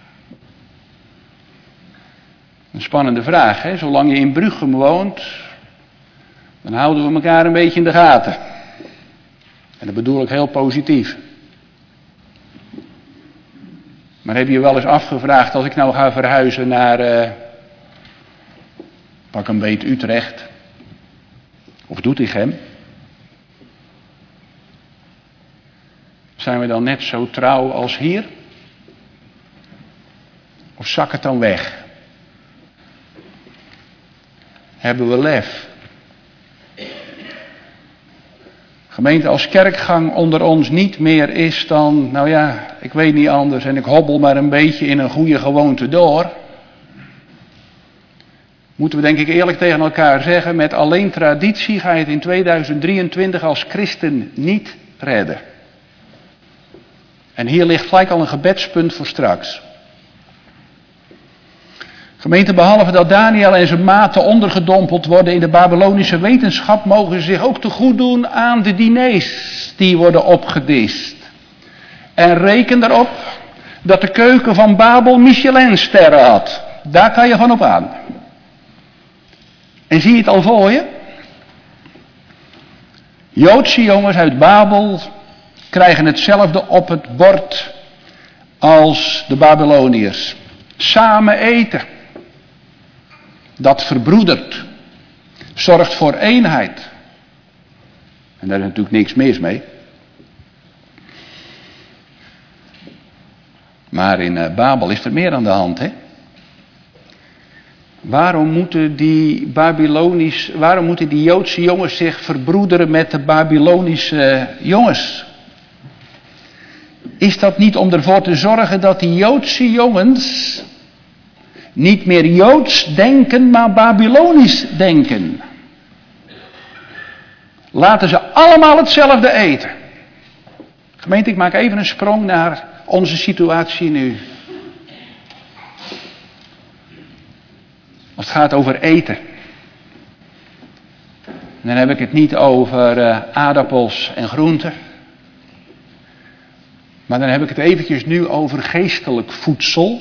Een spannende vraag, hè? Zolang je in Bruchem woont, dan houden we elkaar een beetje in de gaten. En dat bedoel ik heel positief. Maar heb je je wel eens afgevraagd, als ik nou ga verhuizen naar, pak een beet Utrecht, of Doetinchem, zijn we dan net zo trouw als hier? Of zak het dan weg? Hebben we lef? Gemeente, als kerkgang onder ons niet meer is dan, nou ja, ik weet niet anders en ik hobbel maar een beetje in een goede gewoonte door. Moeten we denk ik eerlijk tegen elkaar zeggen, met alleen traditie ga je het in 2023 als christen niet redden. En hier ligt gelijk al een gebedspunt voor straks. Gemeente, behalve dat Daniel en zijn maten ondergedompeld worden in de Babylonische wetenschap, mogen ze zich ook te goed doen aan de diners die worden opgedist. En reken erop dat de keuken van Babel Michelinsterren had. Daar kan je van op aan. En zie je het al voor je? Joodse jongens uit Babel krijgen hetzelfde op het bord als de Babyloniërs. Samen eten. Dat verbroedert. Zorgt voor eenheid. En daar is natuurlijk niks mis mee. Maar in Babel is er meer aan de hand, hè? Waarom moeten die Joodse jongens zich verbroederen met de Babylonische jongens? Is dat niet om ervoor te zorgen dat die Joodse jongens niet meer Joods denken, maar Babylonisch denken? Laten ze allemaal hetzelfde eten. Gemeente, ik maak even een sprong naar onze situatie nu. Als het gaat over eten. Dan heb ik het niet over aardappels en groenten. Maar dan heb ik het eventjes nu over geestelijk voedsel.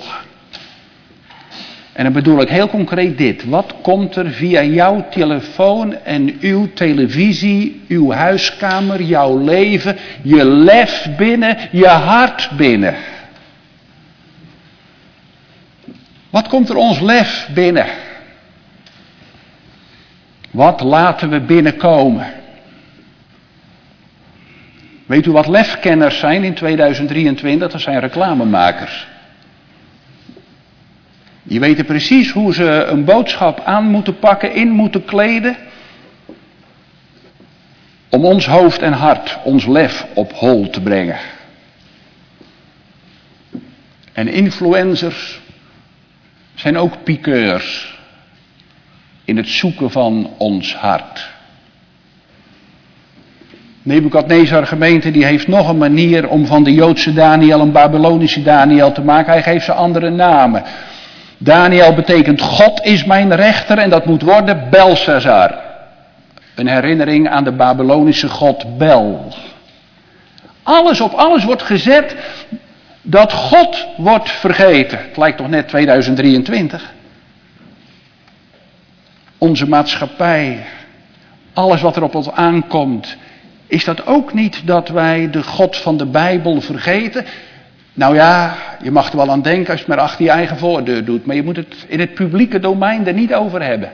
En dan bedoel ik heel concreet dit. Wat komt er via jouw telefoon en uw televisie, uw huiskamer, jouw leven, je lef binnen, je hart binnen? Wat komt er ons lef binnen? Wat laten we binnenkomen? Weet u wat lefkenners zijn in 2023? Dat zijn reclamemakers. Die weten precies hoe ze een boodschap aan moeten pakken, in moeten kleden. Om ons hoofd en hart, ons lef op hol te brengen. En influencers zijn ook piqueurs in het zoeken van ons hart. Nebukadnezar gemeente die heeft nog een manier om van de Joodse Daniel een Babylonische Daniel te maken. Hij geeft ze andere namen. Daniel betekent God is mijn rechter en dat moet worden Belshazzar. Een herinnering aan de Babylonische god Bel. Alles op alles wordt gezet dat God wordt vergeten. Het lijkt toch net 2023. Onze maatschappij, alles wat er op ons aankomt. Is dat ook niet dat wij de God van de Bijbel vergeten? Nou ja, je mag er wel aan denken als je het maar achter je eigen voordeur doet. Maar je moet het in het publieke domein er niet over hebben.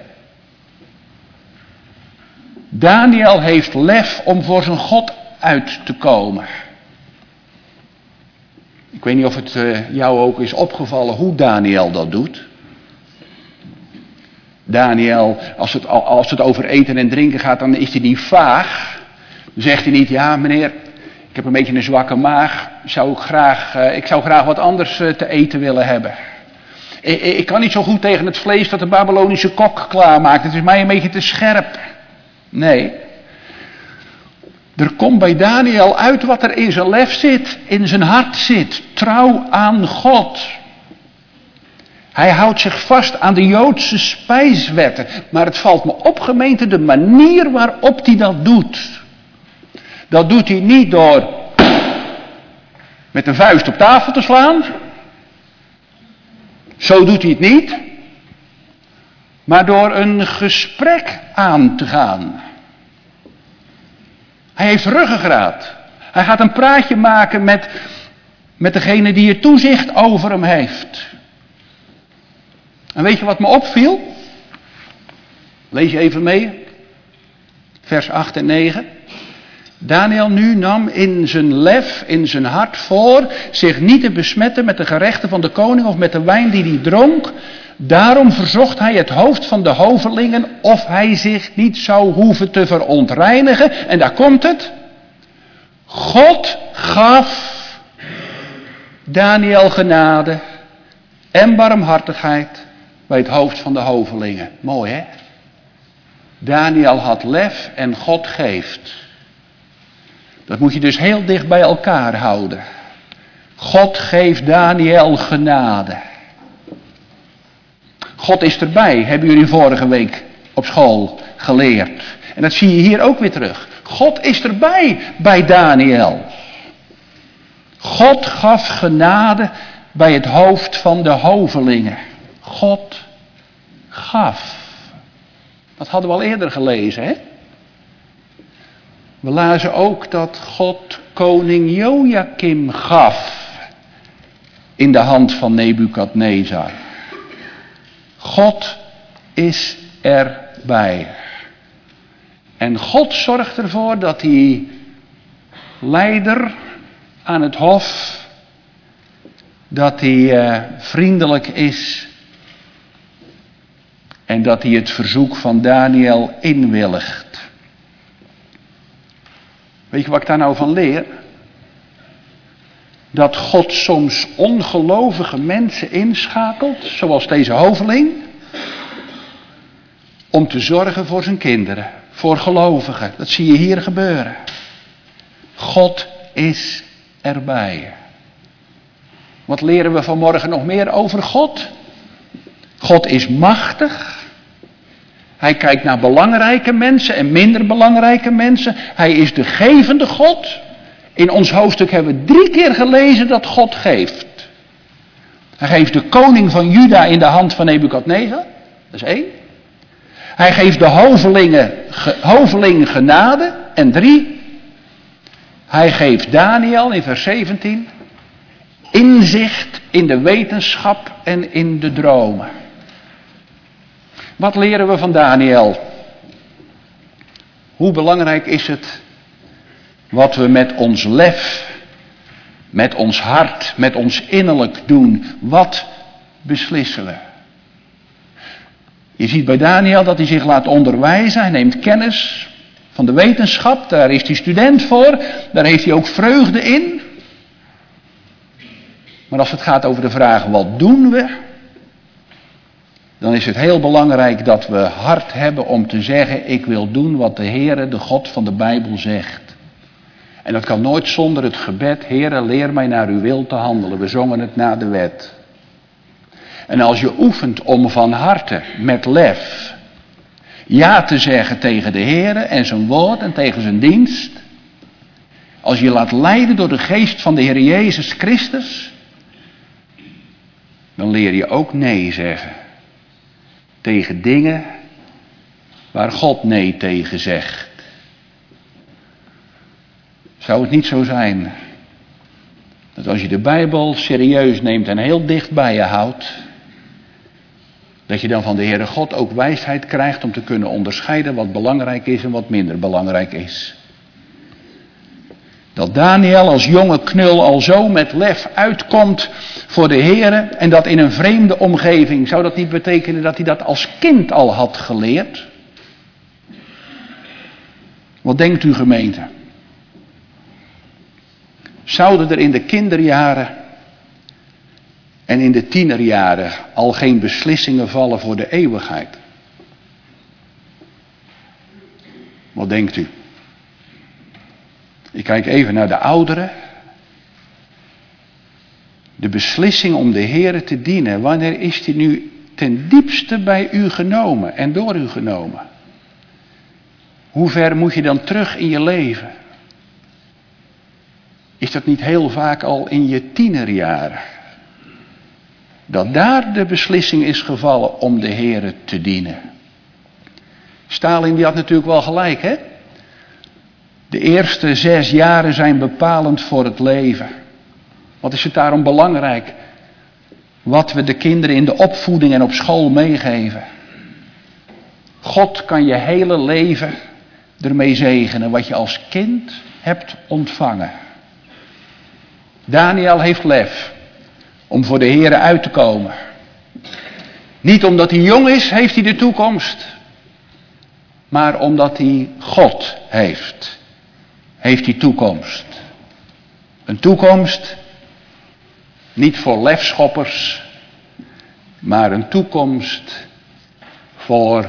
Daniel heeft lef om voor zijn God uit te komen. Ik weet niet of het jou ook is opgevallen hoe Daniel dat doet. Daniel, als het over eten en drinken gaat, dan is hij niet vaag. Dan zegt hij niet, ja meneer, ik heb een beetje een zwakke maag. Ik zou graag wat anders te eten willen hebben. Ik kan niet zo goed tegen het vlees dat de Babylonische kok klaarmaakt. Het is mij een beetje te scherp. Nee. Er komt bij Daniel uit wat er in zijn lef zit, in zijn hart zit. Trouw aan God. Hij houdt zich vast aan de Joodse spijswetten. Maar het valt me op, gemeente, de manier waarop hij dat doet. Dat doet hij niet door met een vuist op tafel te slaan. Zo doet hij het niet. Maar door een gesprek aan te gaan. Hij heeft ruggengraat. Hij gaat een praatje maken met degene die het toezicht over hem heeft. En weet je wat me opviel? Lees je even mee. Vers 8 en 9. Daniel nu nam in zijn lef, in zijn hart voor, zich niet te besmetten met de gerechten van de koning of met de wijn die hij dronk. Daarom verzocht hij het hoofd van de hovelingen of hij zich niet zou hoeven te verontreinigen. En daar komt het. God gaf Daniel genade en barmhartigheid bij het hoofd van de hovelingen. Mooi hè? Daniel had lef en God geeft. Dat moet je dus heel dicht bij elkaar houden. God geeft Daniel genade. God is erbij, hebben jullie vorige week op school geleerd. En dat zie je hier ook weer terug. God is erbij bij Daniel. God gaf genade bij het hoofd van de hovelingen. God gaf. Dat hadden we al eerder gelezen, hè? We lazen ook dat God koning Jojakim gaf in de hand van Nebukadnezar. God is erbij. En God zorgt ervoor dat die leider aan het hof, dat hij vriendelijk is en dat hij het verzoek van Daniel inwilligt. Weet je wat ik daar nou van leer? Dat God soms ongelovige mensen inschakelt, zoals deze hoveling, om te zorgen voor zijn kinderen, voor gelovigen. Dat zie je hier gebeuren. God is erbij. Wat leren we vanmorgen nog meer over God? God is machtig. Hij kijkt naar belangrijke mensen en minder belangrijke mensen. Hij is de gevende God. In ons hoofdstuk hebben we 3 keer gelezen dat God geeft. Hij geeft de koning van Juda in de hand van Nebukadnezar. Dat is 1. Hij geeft de hoveling genade. En 3. Hij geeft Daniel in vers 17 inzicht in de wetenschap en in de dromen. Wat leren we van Daniel? Hoe belangrijk is het wat we met ons lef, met ons hart, met ons innerlijk doen? Wat beslissen we? Je ziet bij Daniel dat hij zich laat onderwijzen. Hij neemt kennis van de wetenschap. Daar is hij student voor. Daar heeft hij ook vreugde in. Maar als het gaat over de vraag wat doen we, dan is het heel belangrijk dat we hart hebben om te zeggen, ik wil doen wat de Heere, de God van de Bijbel zegt. En dat kan nooit zonder het gebed, Heere, leer mij naar uw wil te handelen. We zongen het na de wet. En als je oefent om van harte, met lef, ja te zeggen tegen de Heere en zijn woord en tegen zijn dienst. Als je laat leiden door de geest van de Heer Jezus Christus, dan leer je ook nee zeggen. Tegen dingen waar God nee tegen zegt. Zou het niet zo zijn dat als je de Bijbel serieus neemt en heel dicht bij je houdt, dat je dan van de Heere God ook wijsheid krijgt om te kunnen onderscheiden wat belangrijk is en wat minder belangrijk is. Dat Daniel als jonge knul al zo met lef uitkomt voor de Heere en dat in een vreemde omgeving, zou dat niet betekenen dat hij dat als kind al had geleerd? Wat denkt u, gemeente? Zouden er in de kinderjaren en in de tienerjaren al geen beslissingen vallen voor de eeuwigheid? Wat denkt u? Ik kijk even naar de ouderen. De beslissing om de Heere te dienen, wanneer is die nu ten diepste bij u genomen en door u genomen? Hoe ver moet je dan terug in je leven? Is dat niet heel vaak al in je tienerjaren? Dat daar de beslissing is gevallen om de Heere te dienen. Stalin die had natuurlijk wel gelijk, hè? De eerste 6 jaren zijn bepalend voor het leven. Wat is het daarom belangrijk? Wat we de kinderen in de opvoeding en op school meegeven. God kan je hele leven ermee zegenen wat je als kind hebt ontvangen. Daniel heeft lef om voor de Heere uit te komen. Niet omdat hij jong is, heeft hij de toekomst. Maar omdat hij God heeft. Heeft hij toekomst. Een toekomst niet voor lefschoppers, maar een toekomst voor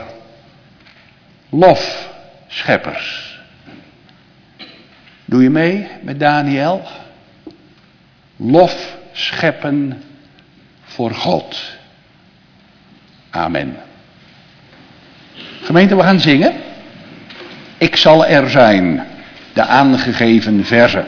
lofscheppers. Doe je mee met Daniel? Lof scheppen voor God. Amen. Gemeente, we gaan zingen. Ik zal er zijn, de aangegeven verzen.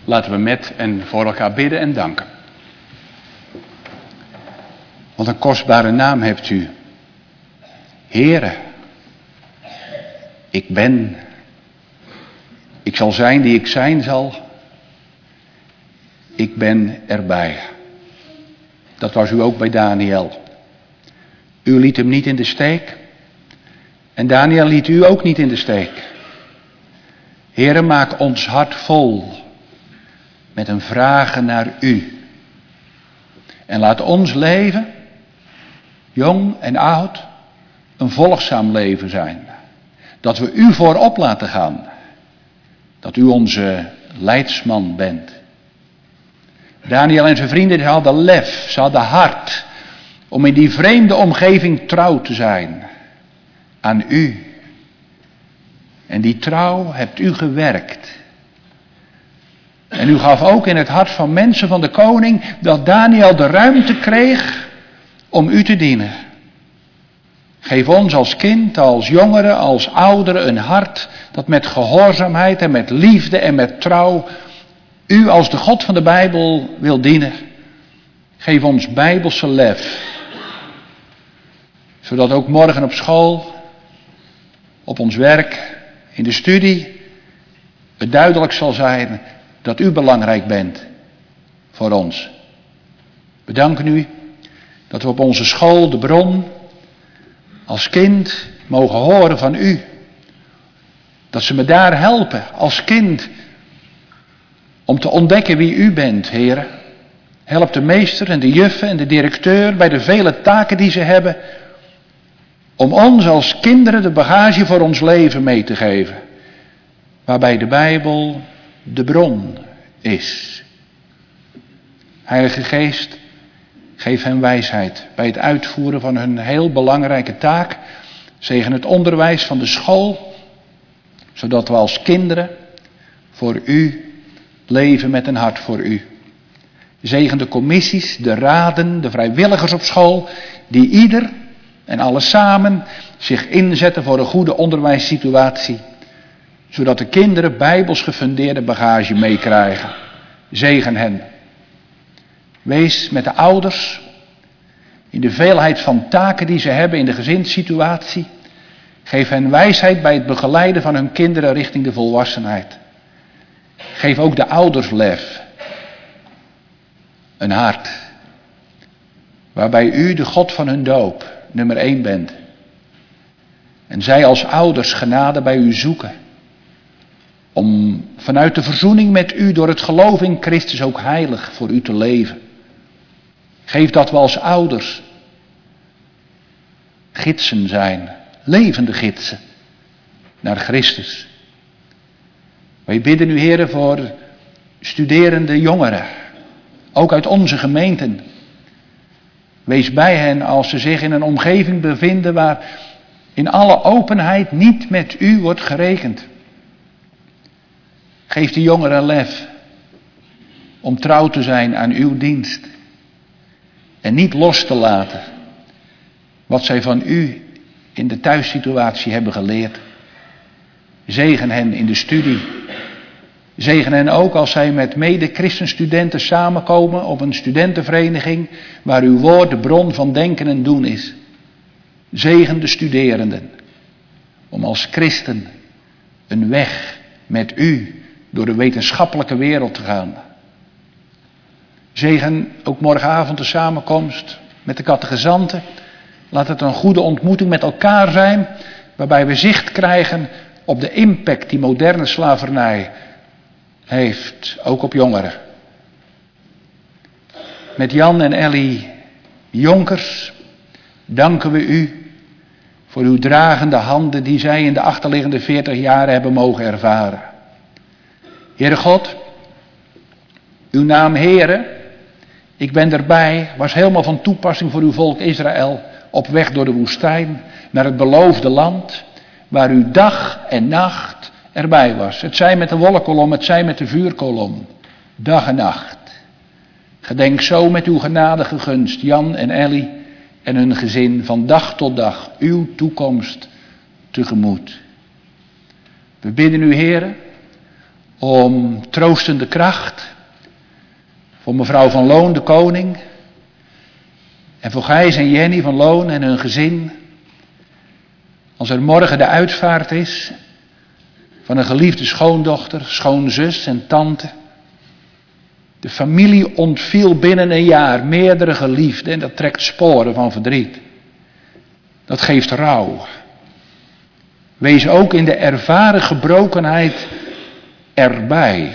Laten we met en voor elkaar bidden en danken. Want een kostbare naam hebt u. Heere, ik ben. Ik zal zijn die ik zijn zal. Ik ben erbij. Dat was u ook bij Daniel. U liet hem niet in de steek. En Daniel liet u ook niet in de steek. Heere, maak ons hart vol met een vragen naar u. En laat ons leven, jong en oud, een volgzaam leven zijn. Dat we u voorop laten gaan. Dat u onze leidsman bent. Daniel en zijn vrienden hadden lef, ze hadden hart om in die vreemde omgeving trouw te zijn aan u. En die trouw hebt u gewerkt. En u gaf ook in het hart van mensen van de koning dat Daniel de ruimte kreeg om u te dienen. Geef ons als kind, als jongeren, als ouderen een hart dat met gehoorzaamheid en met liefde en met trouw u als de God van de Bijbel wil dienen. Geef ons bijbelse lef. Zodat ook morgen op school, op ons werk, in de studie, het duidelijk zal zijn dat u belangrijk bent voor ons. We danken u dat we op onze school, de bron, als kind mogen horen van u. Dat ze me daar helpen als kind om te ontdekken wie u bent, Heere. Help de meester en de juffen en de directeur bij de vele taken die ze hebben, om ons als kinderen de bagage voor ons leven mee te geven, waarbij de Bijbel de bron is. Heilige Geest, geef hen wijsheid bij het uitvoeren van hun heel belangrijke taak. Zegen het onderwijs van de school, zodat we als kinderen voor u leven met een hart voor u. Zegen de commissies, de raden, de vrijwilligers op school, die ieder en alle samen zich inzetten voor een goede onderwijssituatie, zodat de kinderen bijbels gefundeerde bagage meekrijgen. Zegen hen. Wees met de ouders in de veelheid van taken die ze hebben in de gezinssituatie. Geef hen wijsheid bij het begeleiden van hun kinderen richting de volwassenheid. Geef ook de ouders lef. Een hart. Waarbij u de God van hun doop nummer 1 bent. En zij als ouders genade bij u zoeken. Om vanuit de verzoening met u door het geloof in Christus ook heilig voor u te leven. Geef dat we als ouders gidsen zijn. Levende gidsen. Naar Christus. Wij bidden u, Heere, voor studerende jongeren. Ook uit onze gemeenten. Wees bij hen als ze zich in een omgeving bevinden waar in alle openheid niet met u wordt gerekend. Geef de jongeren lef om trouw te zijn aan uw dienst. En niet los te laten wat zij van u in de thuissituatie hebben geleerd. Zegen hen in de studie. Zegen hen ook als zij met mede-christenstudenten samenkomen op een studentenvereniging waar uw woord de bron van denken en doen is. Zegen de studerenden om als christen een weg met u door de wetenschappelijke wereld te gaan. Zegen ook morgenavond de samenkomst met de catechizanten. Laat het een goede ontmoeting met elkaar zijn, waarbij we zicht krijgen op de impact die moderne slavernij heeft, ook op jongeren. Met Jan en Ellie Jonkers danken we u voor uw dragende handen die zij in de achterliggende 40 jaren hebben mogen ervaren. Heere God, uw naam Heere, ik ben erbij, was helemaal van toepassing voor uw volk Israël op weg door de woestijn naar het beloofde land, waar u dag en nacht erbij was. Het zij met de wolkkolom, het zij met de vuurkolom, dag en nacht. Gedenk zo met uw genadige gunst Jan en Ellie en hun gezin van dag tot dag uw toekomst tegemoet. We bidden u, Heere, om troostende kracht voor mevrouw van Loon, de koning, en voor Gijs en Jenny van Loon en hun gezin. Als er morgen de uitvaart is van een geliefde schoondochter, schoonzus en tante. De familie ontviel binnen een jaar meerdere geliefden en dat trekt sporen van verdriet. Dat geeft rouw. Wees ook in de ervaren gebrokenheid erbij.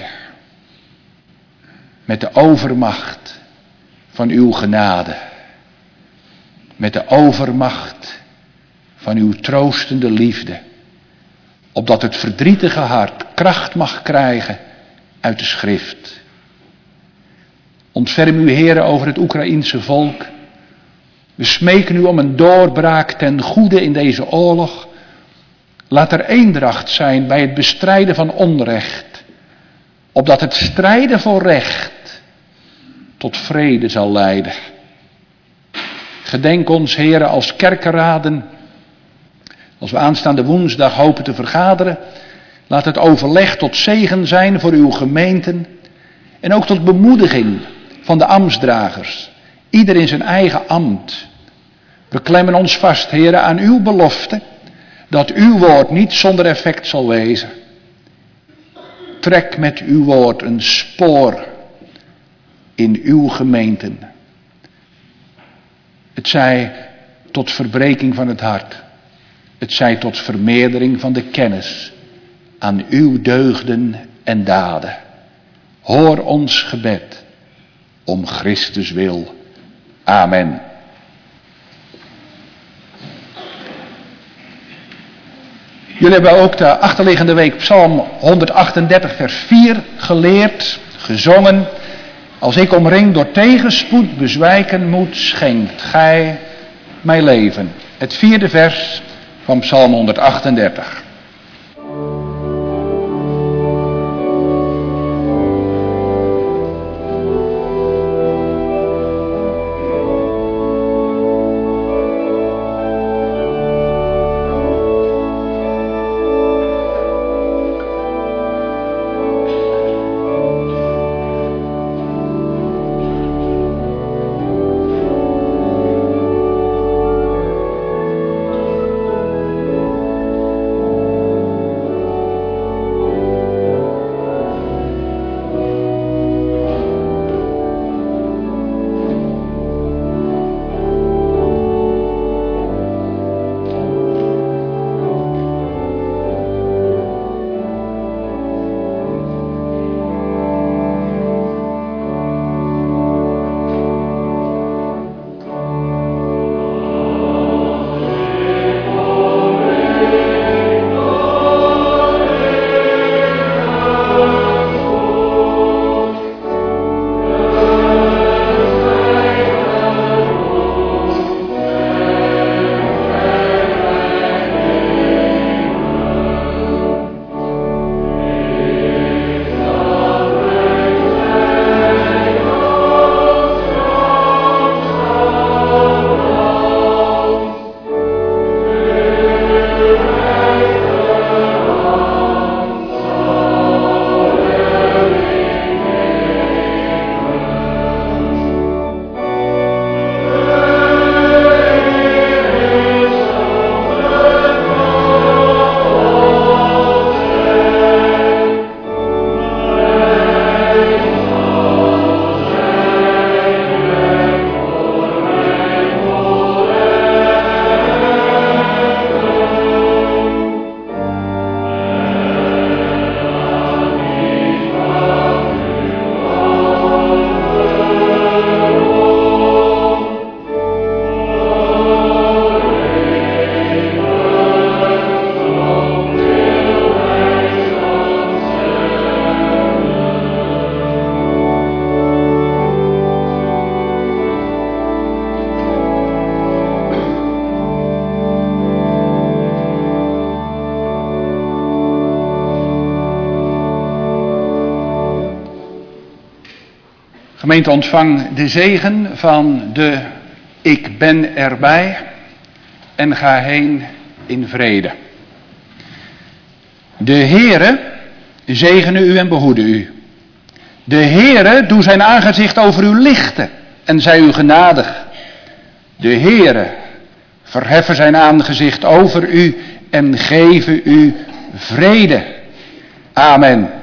Met de overmacht van uw genade. Met de overmacht van uw troostende liefde. Opdat het verdrietige hart kracht mag krijgen uit de schrift. Ontferm u, Heere, over het Oekraïense volk. We smeken u om een doorbraak ten goede in deze oorlog. Laat er eendracht zijn bij het bestrijden van onrecht. Opdat het strijden voor recht tot vrede zal leiden. Gedenk ons, Heere, als kerkenraden. Als we aanstaande woensdag hopen te vergaderen. Laat het overleg tot zegen zijn voor uw gemeenten. En ook tot bemoediging van de ambtsdragers. Ieder in zijn eigen ambt. We klemmen ons vast, Heere, aan uw belofte. Dat uw woord niet zonder effect zal wezen. Trek met uw woord een spoor in uw gemeenten. Het zij tot verbreking van het hart. Het zij tot vermeerdering van de kennis aan uw deugden en daden. Hoor ons gebed om Christus wil. Amen. Jullie hebben ook de achterliggende week Psalm 138 vers 4 geleerd, gezongen. Als ik omringd door tegenspoed bezwijken moet, schenkt gij mij leven. Het 4e vers van Psalm 138. Gemeente, ontvang de zegen van de ik ben erbij en ga heen in vrede. De Heere zegene u en behoede u. De Heere doe zijn aangezicht over u lichten en zij u genadig. De Heere verheffen zijn aangezicht over u en geven u vrede. Amen.